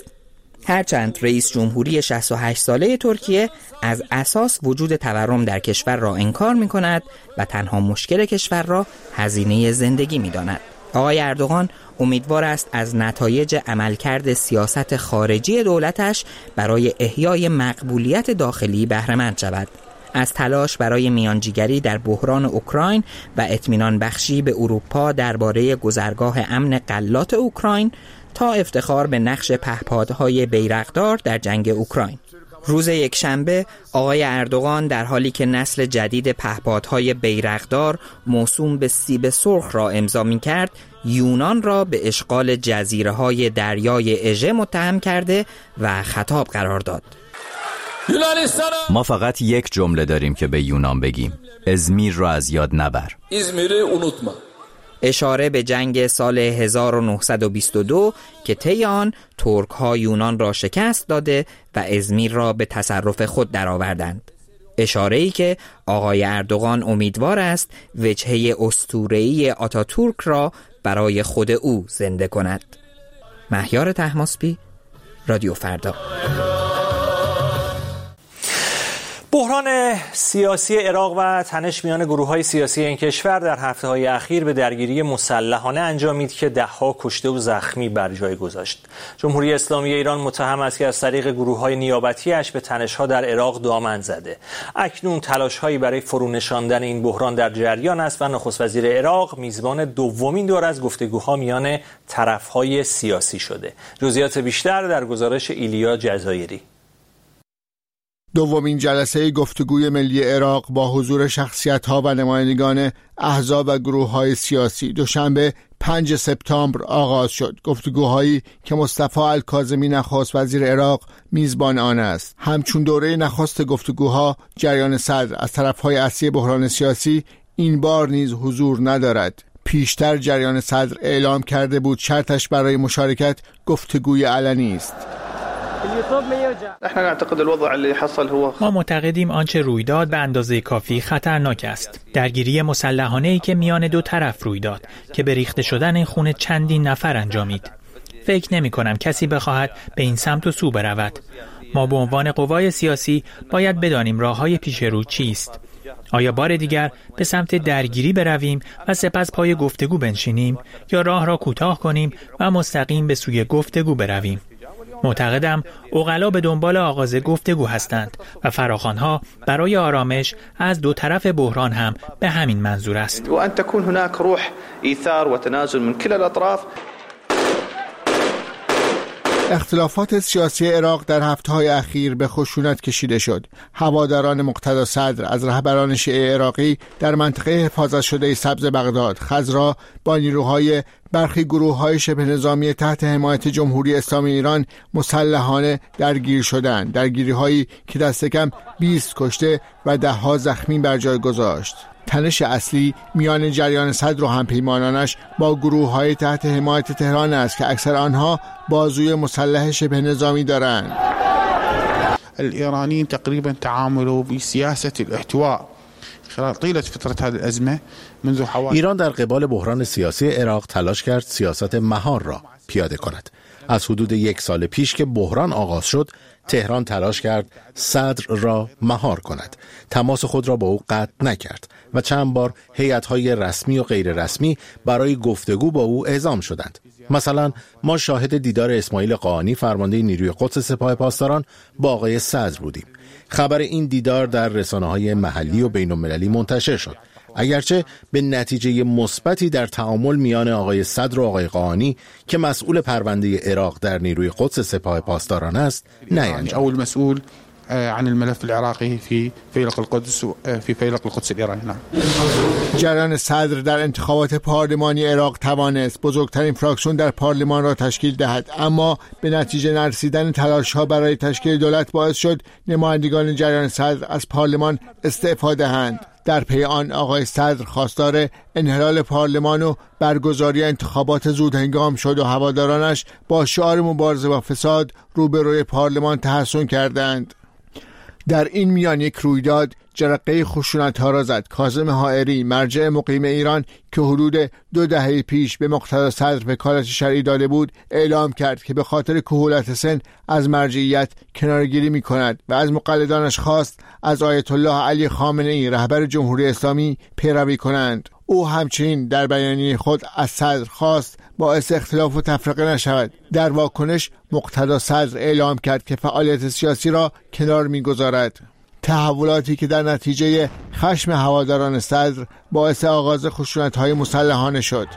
هرچند رئیس جمهوری شصت و هشت ساله ترکیه از اساس وجود تورم در کشور را انکار می کند و تنها مشکل کشور را هزینه زندگی می داند. آقای اردوغان امیدوار است از نتایج عملکرد سیاست خارجی دولتش برای احیای مقبولیت داخلی بهره مند شود. از تلاش برای میانجیگری در بحران اوکراین و اطمینان بخشی به اروپا درباره گذرگاه امن غلات اوکراین تا افتخار به نقش پهپادهای بیرقدار در جنگ اوکراین. روز یکشنبه آقای اردوغان در حالی که نسل جدید پهپادهای بیرقدار موسوم به سیب سرخ را امضا می‌کرد، یونان را به اشغال جزیره‌های دریای اژه متهم کرده و خطاب قرار داد. ما فقط یک جمله داریم که به یونان بگیم: ازمیر را از یاد نبر. اشاره به جنگ سال هزار و نهصد و بیست و دو که طی آن ترک‌ها یونان را شکست داده و ازمیر را به تصرف خود درآوردند. اشاره‌ای که آقای اردوغان امیدوار است وجهه اسطوره‌ای آتاتورک را برای خود او زنده کند. مهیار طهماسبی، رادیو فردا. بحران سیاسی عراق و تنش میان گروه‌های سیاسی این کشور در هفته‌های اخیر به درگیری مسلحانه انجامید که ده‌ها کشته و زخمی بر جای گذاشت. جمهوری اسلامی ایران متهم است که از طریق گروه‌های نیابتی‌اش به تنش‌ها در عراق دامن زده. اکنون تلاش‌هایی برای فرونشاندن این بحران در جریان است و نخست وزیر عراق میزبان دومین دور از گفتگوها میان طرف‌های سیاسی شده. جزئیات بیشتر در گزارش ایلیا جزایری. دومین جلسه گفتگوی ملی عراق با حضور شخصیت‌ها و نمایندگان احزاب و گروه‌های سیاسی دوشنبه پنجم سپتامبر آغاز شد. گفتگوهایی که مصطفی الکاظمی نخست وزیر عراق میزبان آن است. همچون دوره نخست گفتگوها جریان صدر از طرف‌های اصلی بحران سیاسی این بار نیز حضور ندارد. پیشتر جریان صدر اعلام کرده بود شرطش برای مشارکت گفتگوی علنی است. ما معتقدیم آنچه روی داد به اندازه کافی خطرناک است. درگیری مسلحانه‌ای که میان دو طرف روی داد که به ریخته شدن خون چندین نفر انجامید. فکر نمی کنم کسی بخواهد به این سمت و سو برود. ما به عنوان قوای سیاسی باید بدانیم راه‌های پیش رو چیست. آیا بار دیگر به سمت درگیری برویم و سپس پای گفتگو بنشینیم یا راه را کوتاه کنیم و مستقیم به سوی گفتگو برویم؟ معتقدم عقلا به دنبال آغاز گفتگو هستند و فراخوان‌ها برای آرامش از دو طرف بحران هم به همین منظور است. و ان تكون هناك روح ایثار و تنازل من كلا الاطراف. اختلافات سیاسی عراق در هفته‌های اخیر به خشونت کشیده شد. هواداران مقتدا صدر از رهبران شیعه عراقی در منطقه حفاظت شده سبز بغداد، خزرا با نیروهای برخی گروه‌های شبه نظامی تحت حمایت جمهوری اسلامی ایران مسلحانه درگیر شدند. درگیری‌هایی که دست کم بیست کشته و ده‌ها زخمی بر جای گذاشت. تنش اصلی میان جریان صدر و همپیمانانش با گروه‌های تحت حمایت تهران است که اکثر آنها بازوی مسلح شبه نظامی دارند. الإيرانيين تقريبا تعاملوا بسياسة الاحتواء خلال طيلة فترة هذه الأزمة منذ حوالي ایران در قبال بحران سیاسی عراق تلاش کرد سیاست مهار را پیاده کند. از حدود یک سال پیش که بحران آغاز شد، تهران تلاش کرد صدر را مهار کند. تماس خود را با او قطع نکرد و چند بار هیئت‌های رسمی و غیر رسمی برای گفتگو با او اعزام شدند. مثلا ما شاهد دیدار اسماعیل قاآنی فرمانده نیروی قدس سپاه پاسداران با آقای صدر بودیم. خبر این دیدار در رسانه‌های محلی و بین‌المللی منتشر شد. اگرچه به نتیجه مثبتی در تعامل میان آقای صدر و آقای قاآنی که مسئول پرونده عراق در نیروی قدس سپاه پاسداران است نینجامید. اول مسئول عن الملف العراقي في فيلق القدس في فيلق القدس الإيراني. جریان صدر در انتخابات پارلمانی عراق توانست بزرگترین فراکسیون در پارلمان را تشکیل دهد، اما به نتیجه نرسیدن تلاش‌ها برای تشکیل دولت باعث شد نمایندگان جریان صدر از پارلمان استعفا دهند. در پی آن آقای صدر خواستار انحلال پارلمان و برگزاری انتخابات زودهنگام شد و هوادارانش با شعار مبارزه با فساد روبروی پارلمان تحصن کردند. در این میان یک رویداد جرقه خشونت‌ها را زد. کاظم حائری، مرجع مقیم ایران که حدود دو دهه پیش به مقتدا صدر وکالت شرعی داده بود، اعلام کرد که به خاطر کهولت سن از مرجعیت کنارگیری می‌کند و از مقلدانش خواست از آیت الله علی خامنه‌ای رهبر جمهوری اسلامی پیروی کنند. او همچنین در بیانیه خود از صدر خواست باعث اختلاف و تفرقه نشود. در واکنش مقتدا صدر اعلام کرد که فعالیت سیاسی را کنار می‌گذارد. تحولاتی که در نتیجه خشم هواداران صدر باعث آغاز خشونت‌های مسلحانه شد.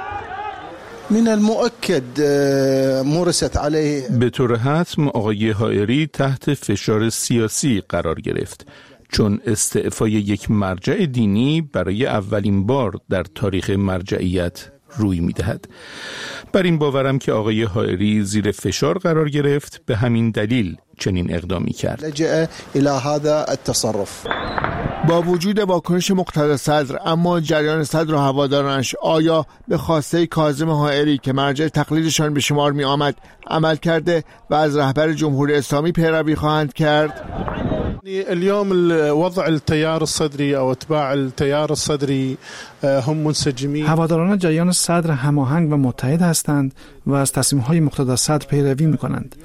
من المؤكد مورست علیه به طور حتم آقای حائری تحت فشار سیاسی قرار گرفت، چون استعفای یک مرجع دینی برای اولین بار در تاریخ مرجعیت روی می‌دهد. بر این باورم که آقای حائری زیر فشار قرار گرفت، به همین دلیل چنین اقدامی کرد. لجأ الى هذا التصرف. با وجود واکنش مقتدا صدر، اما جریان صدر و هوادارانش آیا به خواسته کاظم حائری که مرجع تقلیدشان به شمار می آمد عمل کرده و از رهبر جمهوری اسلامی پیروی خواهند کرد؟ اليوم وضع التيار الصدري او اتباع التيار الصدري هم منسجمين. هواداران جریان صدر هماهنگ و متحد هستند و از تصمیم‌های مقتدا صدر پیروی می‌کنند.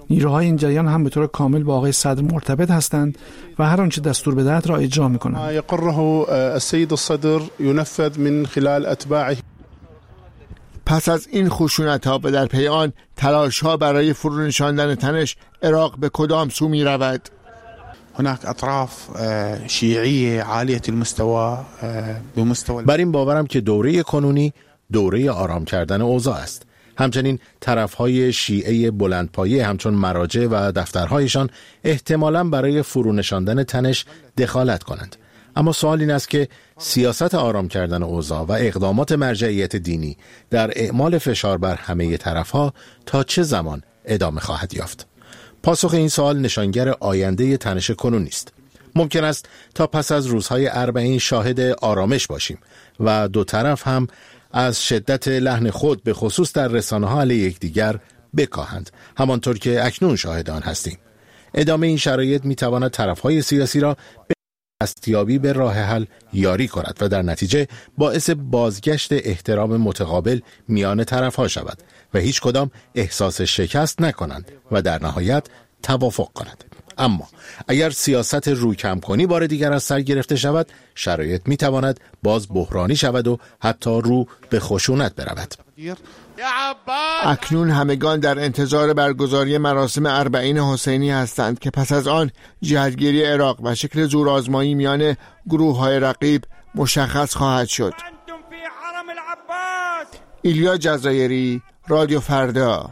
نیروهای این جریان هم به طور کامل با آقای صدر مرتبط هستند و هر آنچه دستور بدهد را اجرا می‌کنند. يقره السيد الصدر ينفذ من خلال اتباعه. پس از این خشونت‌ها و در پی آن تلاش‌ها برای فرونشاندن تنش، عراق به کدام سو می‌رود؟ هناك اطراف شیعیه عالیه المستوى بمستوى. بر این باورم که دوره کنونی دوره آرام کردن اوضاع است. همچنین طرفهای شیعه بلندپایه همچون مراجع و دفترهایشان احتمالاً برای فرونشاندن تنش دخالت کنند. اما سوال این است که سیاست آرام کردن اوضاع و اقدامات مرجعیت دینی در اعمال فشار بر همه طرفها تا چه زمان ادامه خواهد یافت؟ پاسخ این سوال نشانگر آینده تنش کنونی است. ممکن است تا پس از روزهای اربعین شاهد آرامش باشیم و دو طرف هم از شدت لحن خود به خصوص در رسانه‌ها علیه یکدیگر بکاهند، همانطور که اکنون شاهد آن هستیم. ادامه این شرایط می‌تواند طرف‌های سیاسی را به دستیابی به راه حل یاری کند و در نتیجه باعث بازگشت احترام متقابل میان طرف‌ها شود و هیچ کدام احساس شکست نکنند و در نهایت توافق کنند. اما اگر سیاست روی کم کنی بار دیگر از سر گرفته شود، شرایط میتواند باز بحرانی شود و حتی رو به خشونت برود. اکنون همگان در انتظار برگزاری مراسم اربعین حسینی هستند که پس از آن جهتگیری عراق و شکل زورآزمایی میان گروه‌های رقیب مشخص خواهد شد. ایلیا جزایری، رادیو فردا.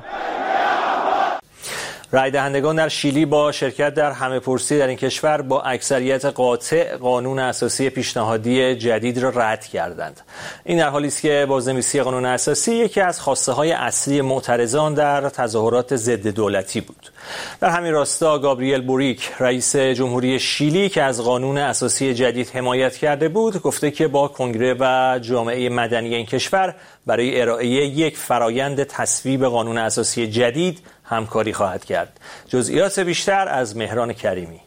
رای دهندگان در شیلی با شرکت در همه‌پرسی در این کشور با اکثریت قاطع قانون اساسی پیشنهادی جدید را رد کردند. این در حالی است که بازنویسی قانون اساسی یکی از خواسته‌های اصلی معترضان در تظاهرات ضد دولتی بود. در همین راستا گابریل بوریک، رئیس جمهوری شیلی که از قانون اساسی جدید حمایت کرده بود، گفته که با کنگره و جامعه مدنی این کشور برای ارائه یک فرایند تصویب قانون اساسی جدید همکاری خواهد کرد. جزئیات بیشتر از مهران کریمی.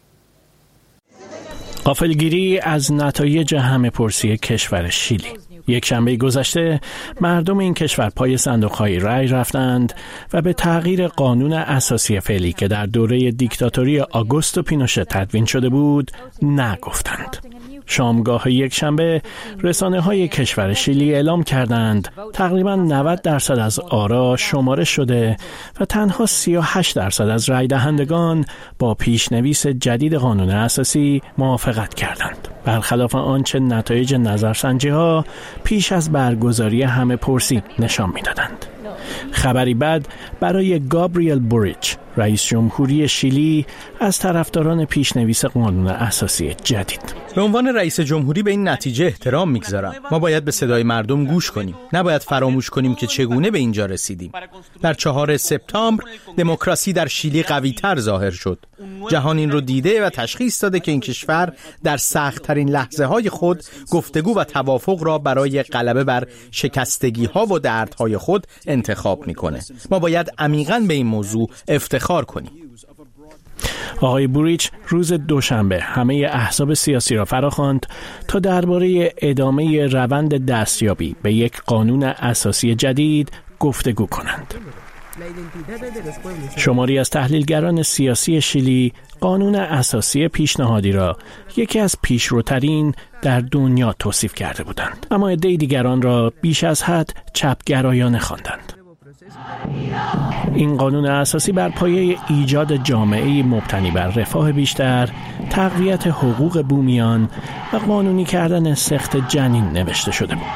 غافلگیری از نتایج همه‌پرسی کشور شیلی. یک شنبه گذشته مردم این کشور پای صندوق‌های رای رفتند و به تغییر قانون اساسی فعلی که در دوره دیکتاتوری آگوستو پینوشه تدوین شده بود نگفتند. شامگاه یک شنبه رسانه‌های کشور شیلی اعلام کردند تقریباً نود درصد از آرا شمارش شده و تنها سی و هشت درصد از رای دهندگان با پیشنویس جدید قانون اساسی موافقت کردند. برخلاف آنچه نتایج نظرسنجی‌ها پیش از برگزاری همه‌پرسی نشان می‌دادند. خبری بد برای گابریل بوریچ، رئیس جمهوری شیلی، از طرفداران پیشنویس قانون اساسی جدید. به عنوان رئیس جمهوری به این نتیجه احترام می‌گذارم. ما باید به صدای مردم گوش کنیم. نباید فراموش کنیم که چگونه به اینجا رسیدیم. در چهارم سپتامبر دموکراسی در شیلی قوی‌تر ظاهر شد. جهان این رو دیده و تشخیص داده که این کشور در سخت‌ترین لحظه‌های خود گفتگو و توافق را برای غلبه بر شکستگی‌ها و دردهای خود انتخاب می‌کنه. ما باید عمیقاً به این موضوع افتخار کنیم. آقای بوریچ روز دوشنبه همه احزاب سیاسی را فراخواند تا درباره ادامه روند دستیابی به یک قانون اساسی جدید گفتگو کنند. شماری از تحلیلگران سیاسی شیلی قانون اساسی پیشنهادی را یکی از پیشروترین در دنیا توصیف کرده بودند، اما عده دیگران را بیش از حد چپگرایانه خواندند. این قانون اساسی بر پایه ایجاد جامعه‌ای مبتنی بر رفاه بیشتر، تقویت حقوق بومیان و قانونی کردن سخت جنین نوشته شده بود.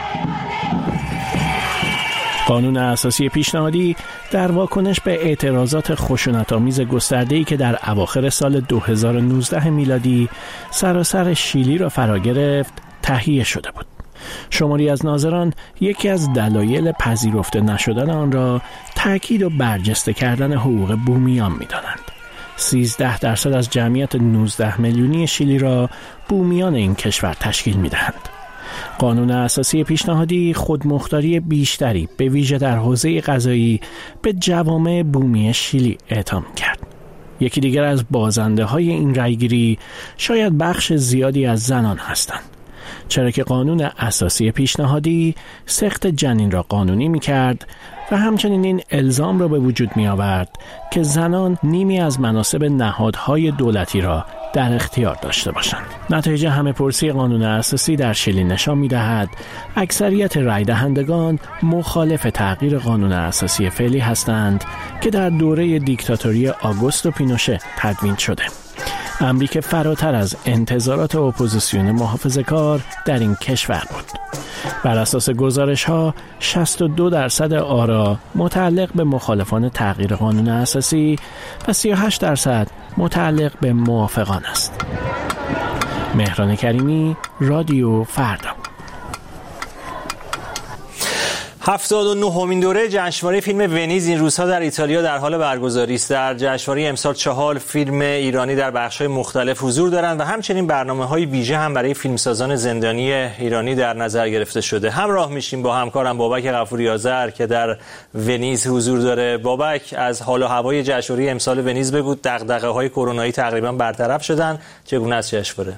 قانون اساسی پیشنهادی در واکنش به اعتراضات خشونت‌آمیز گسترده‌ای که در اواخر سال دو هزار و نوزده میلادی سراسر شیلی را فرا گرفت تهیه شده بود. شماری از ناظران یکی از دلایل پذیرفته نشدن آن را تأکید و برجسته کردن حقوق بومیان می‌دانند. سیزده درصد از جمعیت نوزده میلیونی شیلی را بومیان این کشور تشکیل می‌دهند. قانون اساسی پیشنهادی خودمختاری بیشتری به ویژه در حوزه قضایی به جوامع بومی شیلی اعطا کرد. یکی دیگر از بازنده های این رأیگیری شاید بخش زیادی از زنان هستند. چرا که قانون اساسی پیشنهادی سقط جنین را قانونی می‌کرد و همچنین این الزام را به وجود می‌آورد که زنان نیمی از مناصب نهادهای دولتی را در اختیار داشته باشند. نتایج همه‌پرسی قانون اساسی در شیلی نشان می‌دهد اکثریت رای دهندگان مخالف تغییر قانون اساسی فعلی هستند که در دوره دیکتاتوری آگوستو پینوشه تدوین شده. امری که فراتر از انتظارات اپوزیسیون محافظه‌کار در این کشور بود. بر اساس گزارش‌ها شصت و دو درصد آرا متعلق به مخالفان تغییر قانون اساسی و سی و هشت درصد متعلق به موافقان است. مهران کریمی، رادیو فردا. هفتاد و نهمین دوره جشنواره فیلم ونیز این روزها در ایتالیا در حال برگزاری است. در جشنواره امسال چهار فیلم ایرانی در بخش‌های مختلف حضور دارند و همچنین برنامه‌های ویژه هم برای فیلمسازان زندانی ایرانی در نظر گرفته شده. همراه میشیم با همکارم بابک غفوری آذر که در ونیز حضور داره. بابک، از حال و هوای جشنواره امسال ونیز بگو. دغدغه‌های کرونایی تقریبا برطرف شدن، چگونه است جشنواره؟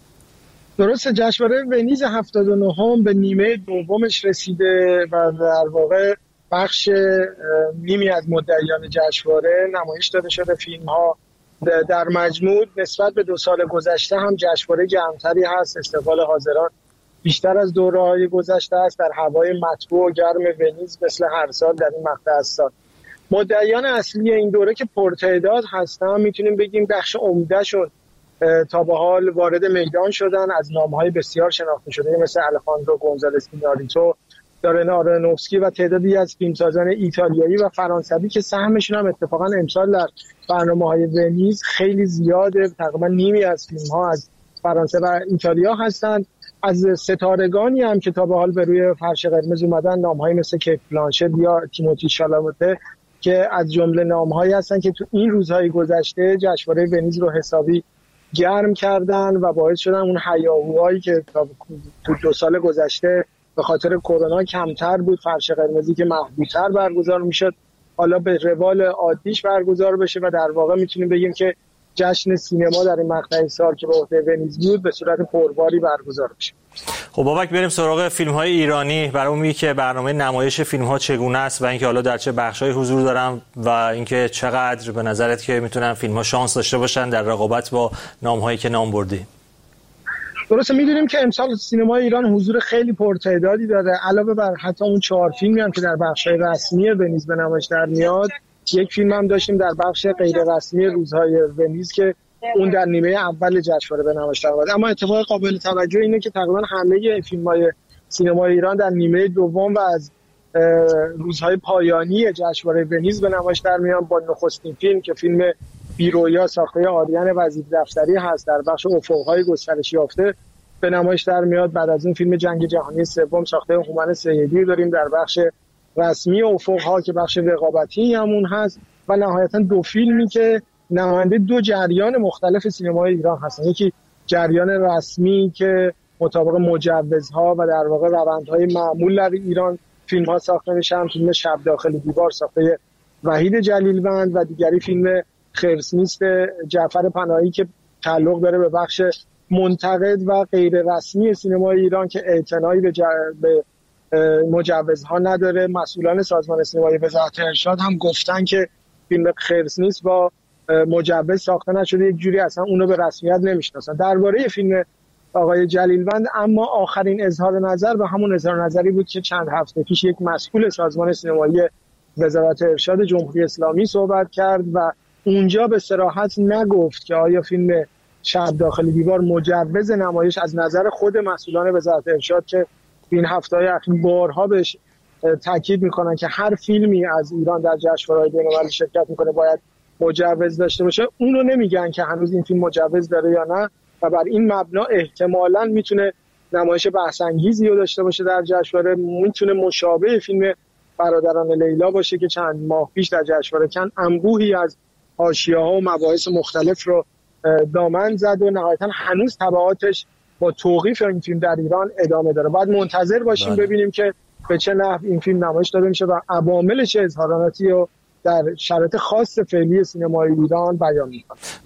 درست، جشنواره ونیز هفتاد و نهم به نیمه دومش رسیده و در واقع بخش نیمی از مدعیان جشنواره نمایش داده شده. فیلم ها در مجموع نسبت به دو سال گذشته هم جشنواره گرمتری هست. استقبال حاضران بیشتر از دوره‌های گذشته است. در هوای مطبوع و گرم ونیز مثل هر سال در این مقطع از سال مدعیان اصلی این دوره که پرتعداد هستن، میتونیم بگیم بخش عمده شد تا به حال وارد میدان شدن از نام‌های بسیار شناخته شده مثل الخاندرو گونزالس ایناریتو، دارن آرونوفسکی و تعدادی از فیلمسازان ایتالیایی و فرانسوی که سهمشون هم اتفاقا امسال در برنامه‌های ونیز خیلی زیاده. تقریبا نیمی از فیلم‌ها از فرانسه و ایتالیا هستند. از ستارگانی هم که تا به حال به روی فرش قرمز اومدن، نام‌های مثل کیت بلانشت یا تیموتی شالامته که از جمله نام‌هایی هستن که تو این روزهای گذشته جشنواره ونیز رو حسابی گرم کردن و باعث شدن اون هیاهوهایی که تو دو سال گذشته به خاطر کرونا کمتر بود، فرش قرمزی که محدودتر برگزار میشد، حالا به روال عادیش برگزار بشه و در واقع میتونیم بگیم که جشن سینما در این مقطع سال که به عهده ونیز بود به صورت پرباری برگزار بشه. خب بابک، بریم سراغ فیلم‌های ایرانی. برام میگی که برنامه نمایش فیلم‌ها چگونه است و اینکه حالا در چه بخش‌های حضور دارن و اینکه چقدر به نظرت که میتونن فیلم‌ها شانس داشته باشن در رقابت با نام‌هایی که نام بردی؟ درسته، می‌دونیم که امسال سینما ایران حضور خیلی پرتعدادی داره. علاوه بر حتی اون چهار فیلمی هم که در بخش‌های رسمی ونیز به نمایش در میاد، یک فیلم هم داشتیم در بخش غیر رسمی روزهای ونیز که اون در نیمه اول جشنواره به نمایش در اومد. اما اتفاق قابل توجه اینه که تقریبا همه فیلم‌های سینما ایران در نیمه دوم و از روزهای پایانی جشنواره ونیز به نمایش در میان، با نخستین فیلم که فیلم بیرویا ساخته آریان وزیر دفتری هست در بخش افق‌های گسترش یافته به نمایش در میاد. بعد از این فیلم جنگ جهانی سوم ساخته هومن سیدی داریم در بخش رسمی افق‌ها که بخش رقابتی همون هست و نهایتا دو فیلمی که نماینده دو جریان مختلف سینمای ایران هستن. یکی جریان رسمی که مطابق مجوزها و در واقع روندهای معمول در ایران فیلم‌ها ساخته میشن، فیلم شب داخل دیوار ساخته وحید جلیلوند و دیگری فیلم خرس نیست جعفر پناهی که تعلق داره به بخش منتقد و غیر رسمی سینمای ایران که اعتنایی به, جر... به مجوزها نداره. مسئولان سازمان سینمایی وزارت ارشاد هم گفتن که فیلم خرس نیست با مجوز ساخته نشده، یک جوری اصلا اونو به رسمیت نمیشناسن. درباره فیلم آقای جلیلوند اما آخرین اظهار نظر به همون اظهار نظری بود که چند هفته پیش یک مسئول سازمان سینمایی وزارت ارشاد جمهوری اسلامی صحبت کرد و اونجا به صراحت نگفت که آیا فیلم شب داخل دیوار مجوز نمایش از نظر خود مسئولان وزارت ارشاد که این هفته‌های اخیر بارها بهش تاکید میکنن که هر فیلمی از ایران در جشنواره‌های بین‌المللی شرکت میکنه باید مجوز داشته باشه، اونو نمیگن که هنوز این فیلم مجوز داره یا نه و بر این مبنا احتمالاً میتونه نمایش بحث انگیزی رو داشته باشه در جشنواره. میتونه مشابه فیلم برادران لیلا باشه که چند ماه پیش در جشنواره کن انبوهی از حاشیه‌ها و مباحث مختلف رو دامن زد و نهایتاً هنوز تبعاتش با توقیف این فیلم در ایران ادامه داره. باید منتظر باشیم بله. ببینیم که به چه نحو این فیلم نمایش داده میشه و عوامل چه اظهاراتی رو در شرایط خاص فعلی سینمای ایران بیان می‌کنه.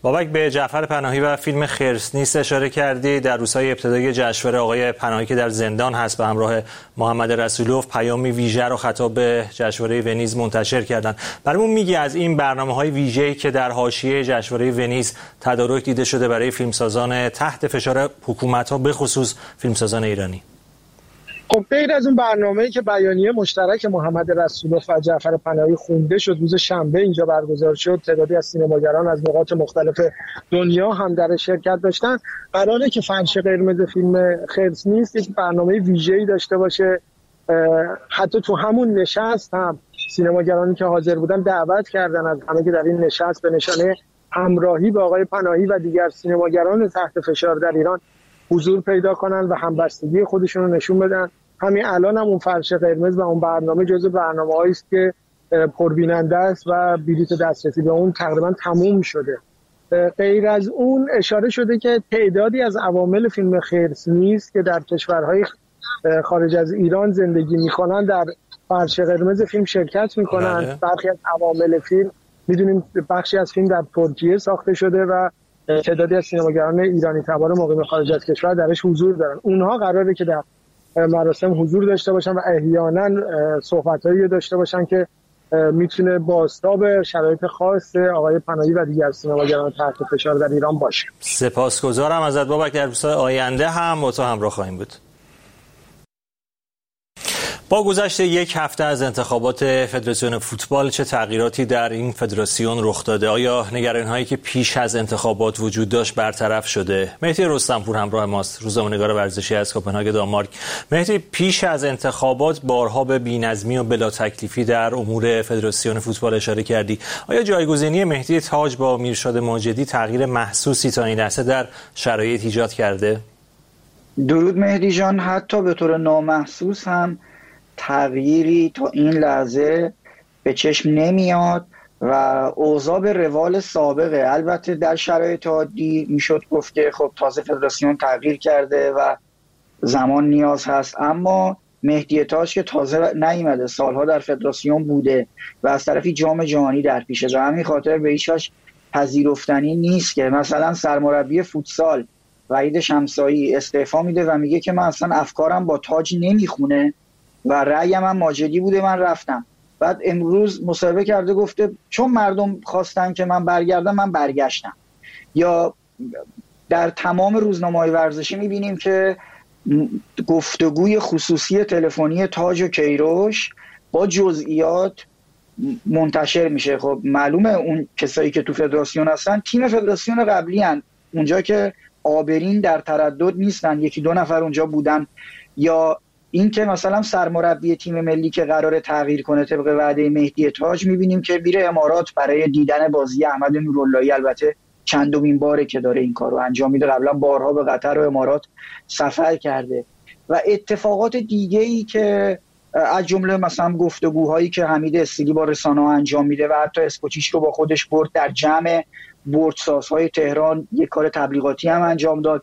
بابک، به جعفر پناهی و فیلم خرس نیست اشاره کردی. در روزهای ابتدایی جشنواره آقای پناهی که در زندان هست به همراه محمد رسولوف پیامی ویژه رو خطاب به جشنواره ونیز منتشر کردن. برامون میگی از این برنامه‌های ویژه‌ای که در حاشیه جشنواره ونیز تدارک دیده شده برای فیلمسازان تحت فشار حکومت‌ها، به خصوص فیلمسازان ایرانی؟ خب غیر از اون برنامه‌ای که بیانیه مشترک محمد رسولوف و جعفر پناهی خونده شد روز شنبه اینجا برگزار شد، تعدادی از سینماگران از نقاط مختلف دنیا هم در شرکت داشتن. قراره که فرش قرمز فیلم خرس نیست یک برنامه ویژه‌ای داشته باشه. حتی تو همون نشست هم سینماگرانی که حاضر بودن دعوت کردن از همه که در این نشست به نشانه همراهی با آقای پناهی و دیگر سینماگران تحت فشار در ایران حضور پیدا کنن و همبستگی خودشون رو نشون بدن. همین الان هم اون فرش قرمز و اون برنامه جزو برنامه‌هایی است که پربیننده است و بلیط دسترسی به اون تقریبا تموم شده. غیر از اون اشاره شده که تعدادی از عوامل فیلم خرس نیست که در کشورهای خارج از ایران زندگی می‌کنن در فرش قرمز فیلم شرکت می‌کنن. برخی از عوامل فیلم می‌دونیم بخشی از فیلم در ترکیه ساخته شده و تعدادی از سینماگران ایرانی تبار مقیم خارج از کشور درش حضور دارن. اونها قراره که در مراسم حضور داشته باشن و احیانا صحبتایی داشته باشن که میتونه بازتاب شرایط خاص آقای پناهی و دیگر سینماگران تحت فشار در ایران باشه. سپاسگزارم ازت بابک. در روزهای آینده هم با تو همراه خواهیم بود. با گذشت یک هفته از انتخابات فدراسیون فوتبال چه تغییراتی در این فدراسیون رخ داده؟ آیا نگرانی‌هایی که پیش از انتخابات وجود داشت برطرف شده؟ مهدی رستمپور همراه ماست، روزنامه‌نگار ورزشی از کوپنهاگ دانمارک. مهدی، پیش از انتخابات بارها به بی‌نظمی و بلا تکلیفی در امور فدراسیون فوتبال اشاره کردی. آیا جایگزینی مهدی تاج با میرشاد ماجدی تغییر محسوسی تا این لحظه در شرایط ایجاد کرده؟ درود مهدی جان. حتی به طور نامحسوس هم تغییری تا این لحظه به چشم نمیاد و اوضاع به روال سابقه. البته در شرایط عادی میشد گفت که خب تازه فدراسیون تغییر کرده و زمان نیاز هست، اما مهدی تاج که تازه نیامده، سالها در فدراسیون بوده و از طرفی جام جهانی در پیشه، به همین خاطر به هیچ وجه پذیرفتنی نیست که مثلا سرمربی فوتسال وحید شمسایی استعفا میده و میگه که من اصلا افکارم با تاج نمیخونه و رأیم هم ماجدی بوده، من رفتم. بعد امروز مصاحبه کرده گفته چون مردم خواستن که من برگردم من برگشتم. یا در تمام روزنامه‌های ورزشی میبینیم که گفتگوی خصوصی تلفنی تاج و کیروش با جزئیات منتشر میشه. خب معلومه اون کسایی که تو فدراسیون هستن تیم فدراسیون قبلی هن. اونجا که آبرین در تردد نیستن، یکی دو نفر اونجا بودن. یا این که مثلا سرمربی تیم ملی که قراره تغییر کنه طبق وعده مهدی تاج میبینیم که میره امارات برای دیدن بازی احمد نوراللهی. البته چندمین باره که داره این کار رو انجام میده، قبلا بارها به قطر و امارات سفر کرده. و اتفاقات دیگه ای که از جمله مثلا گفتگوهایی که حمید استیلی با رسانه‌ها انجام میده و حتی اسکوچیش رو با خودش برد در جمع بردسازهای تهران یک کار تبلیغاتی هم انجام داد.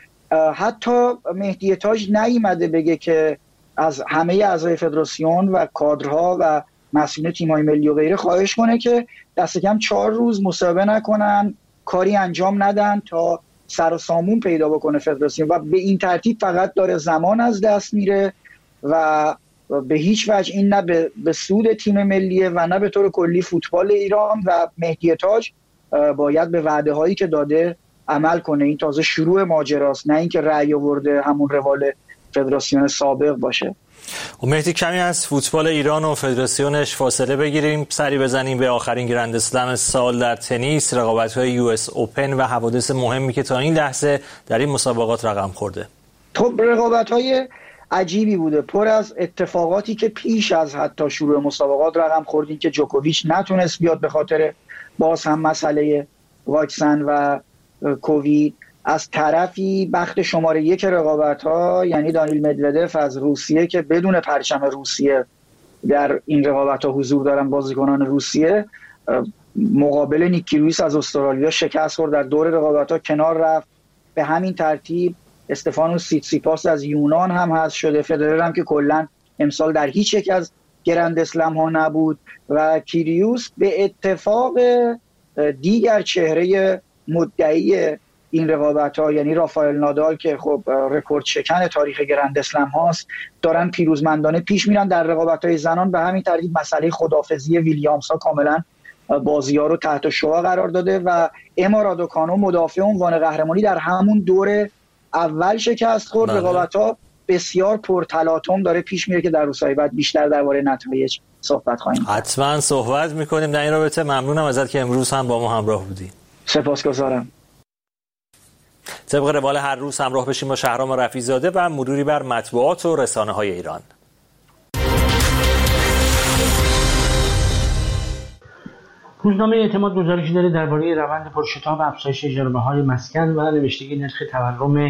حتی مهدی تاج نیامده بگه که از همه اعضای فدراسیون و کادرها و مسئولین تیم‌های ملی و غیره خواهش کنه که دست کم چهار روز مصاحبه نکنن، کاری انجام ندن تا سر و سامون پیدا بکنه فدراسیون. و به این ترتیب فقط داره زمان از دست میره و به هیچ وجه این نه به سود تیم ملیه و نه به طور کلی فوتبال ایران. و مهدی تاج باید به وعده هایی که داده عمل کنه. این تازه شروع ماجراست، نه اینکه رأی آورده همون روال فدراسیون سابق باشه. و مهدی، کمی از فوتبال ایران و فدراسیونش فاصله بگیریم، سری بزنیم به آخرین گرند اسلم سال در تنیس، رقابت‌های یو اس اوپن و حوادث مهمی که تا این لحظه در این مسابقات رقم خورده. خب رقابت‌های عجیبی بوده، پر از اتفاقاتی که پیش از حتی شروع مسابقات رقم خوردیم که جوکوویچ نتونست بیاد به خاطر باز هم مسئله واکسن و کووید. از طرفی بخت شماره یک رقابت‌ها یعنی دانیل مدودف از روسیه که بدون پرچم روسیه در این رقابت‌ها حضور دارن، بازیکنان روسیه، مقابل نیک کیرویس از استرالیا شکست خورد، در دور رقابت‌ها کنار رفت. به همین ترتیب استفانوس سیتسیپاس از یونان هم حذف شده. فدرر هم که کلا امسال در هیچ یک از گرند اسلم ها نبود و کیریوس به اتفاق دیگر چهره مدعی این رقابت‌ها یعنی رافائل نادال که خب رکورد شکن تاریخ گرند اسلم هاست دارن پیروزمندانه پیش میرن در رقابت‌های زنان. به همین ترتیب مسئله خداحافظی ویلیامز ها کاملا بازی‌ها رو تحت شعاع قرار داده و اما رادوکانو مدافع عنوان قهرمانی در همون دور اول شکست خورد. رقابت‌ها بسیار پرتلاطم داره پیش میره که در روزهای بعد بیشتر درباره نتایج صحبت خواهیم کرد. حتما صحبت می‌کنیم در این رابطه. ممنونم ازت که امروز هم با ما همراه بودی. سپاسگزارم. طبق روال هر روز همراه بشیم با شهرام رفیع‌زاده و مروری بر مطبوعات و رسانه‌های ایران. روزنامه اعتماد گزارشی داره درباره روند پرشتاب افزایش اجاره‌های مسکن و نوشته که نرخ تورم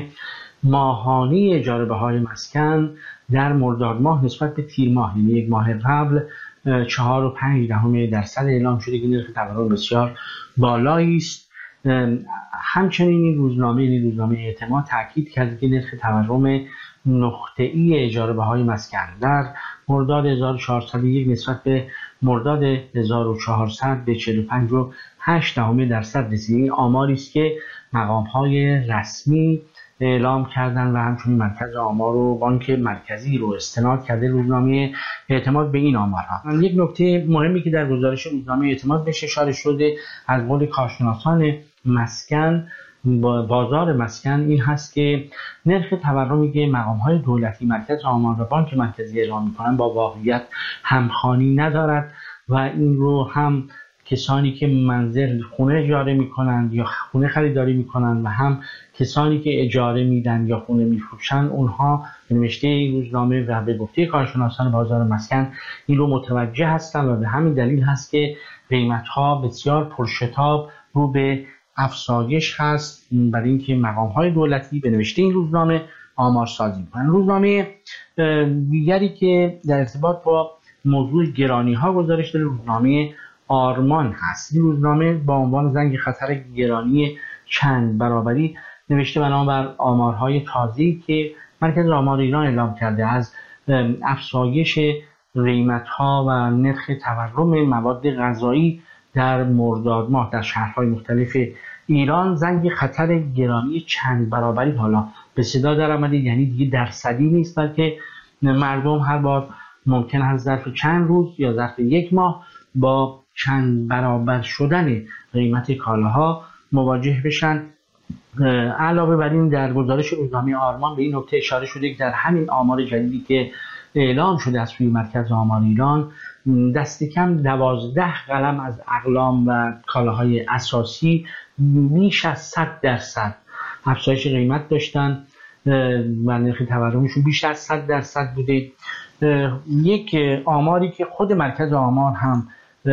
ماهانه اجاره‌های مسکن در مرداد ماه نسبت به تیر ماه یعنی یک ماه قبل چهار و پنج دهم درصد اعلام شده که نرخ تورم بسیار بالایی است. همچنین این روزنامه این روزنامه اعتماد تاکید کرده که نرخ تورم نقطه‌ای اجاره‌های مسکن در مرداد هزار و چهارصد و یک نسبت به مرداد هزار و چهارصد به چهل و پنج و هشت دهم درصد رسید. این آماری است که مقام‌های رسمی اعلام کردن و همچنین مرکز آمار و بانک مرکزی رو استناد کرده روزنامه اعتماد به این آمارها. یک نکته مهمی که در گزارش روزنامه اعتماد بهش اشاره شده از قول کارشناسان مسکن بازار مسکن این هست که نرخ تورمی که مقام‌های دولتی مرکز آمار و بانک مرکزی اعلام می‌کنند با واقعیت همخوانی ندارد و این رو هم کسانی که منزل خونه اجاره می‌کنند یا خونه خریداری می‌کنند و هم کسانی که اجاره میدن یا خونه میفروشن اونها به نوشته این روزنامه و به گفته کارشناسان بازار مسکن این رو متوجه هستند و به همین دلیل هست که قیمت‌ها بسیار پرشتاب رو به افزایش هست برای اینکه مقام‌های دولتی به نوشته این روزنامه آمارسازی می‌کنند. روزنامه دیگری که در ارتباط با موضوع گرانی‌ها گزارش داره روزنامه آرمان هست. این روزنامه با عنوان زنگ خطر گرانی چند برابری نوشته بنابر آمارهای تازه‌ای که مرکز آمار ایران اعلام کرده از افزایش قیمت‌ها و نرخ تورم مواد غذایی در مرداد ماه در شهرهای مختلف ایران زنگ خطر گرانی چند برابری حالا به صدا در آمده. یعنی دیگه درصدی نیست بلکه مردم هر بار ممکن است ظرف چند روز یا ظرف یک ماه با چند برابر شدن قیمت کالاها مواجه بشن. علاوه بر این در گزارش روزنامه آرمان به این نکته اشاره شده که در همین آمار جدیدی که اعلام شده از سوی مرکز آمار ایران دست کم دوازده قلم از اقلام و کالاهای اساسی بیش از صد درصد افزایش قیمت داشتن و نرخ تورمشون بیش از صد درصد بوده. یک آماری که خود مرکز آمار هم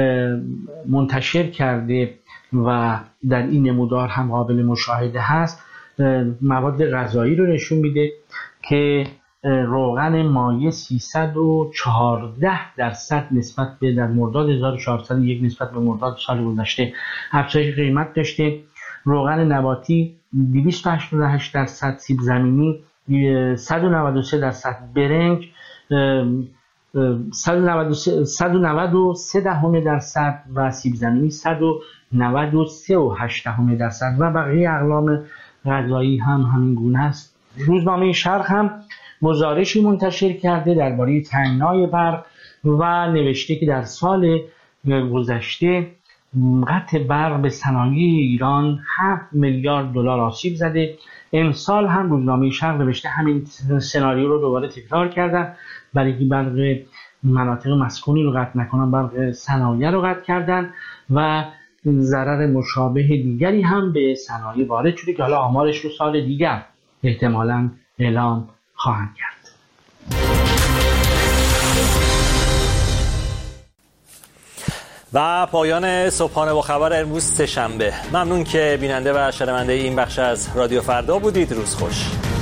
منتشر کرده و در این نمودار هم قابل مشاهده هست مواد غذایی رو نشون میده که روغن مایع سیصد و چهارده درصد نسبت به در مرداد هزار و چهارصد و یک نسبت به مرداد سال گذشته افزایش قیمت داشته. روغن نباتی دویست و هشتاد و هشت درصد، سیب زمینی صد و نود و سه درصد، برنج صد و نود و سه دهم درصد و سیب زمینی صد و نود و سه و هشت دهم درصد و بقیه اقلام غذایی هم همین گونه است. روزنامه شرق هم گزارشی منتشر کرده درباره تنگنای برق و نوشته که در سال گذشته قطع برق به صنایع ایران هفت میلیارد دلار آسیب زده. امسال هم روزنامه شرق نوشته همین سناریو رو دوباره تکرار کردن، برای اینکه برق مناطق مسکونی رو قطع نکنن برق صنایع رو قطع کردن و ضرر مشابه دیگری هم به صنایع وارد شده که حالا آمارش رو سال دیگر احتمالاً اعلام خواهند کرد. و پایان صبحانه با خبر امروز سه‌شنبه. ممنون که بیننده و شنونده این بخش از رادیو فردا بودید. روز خوش.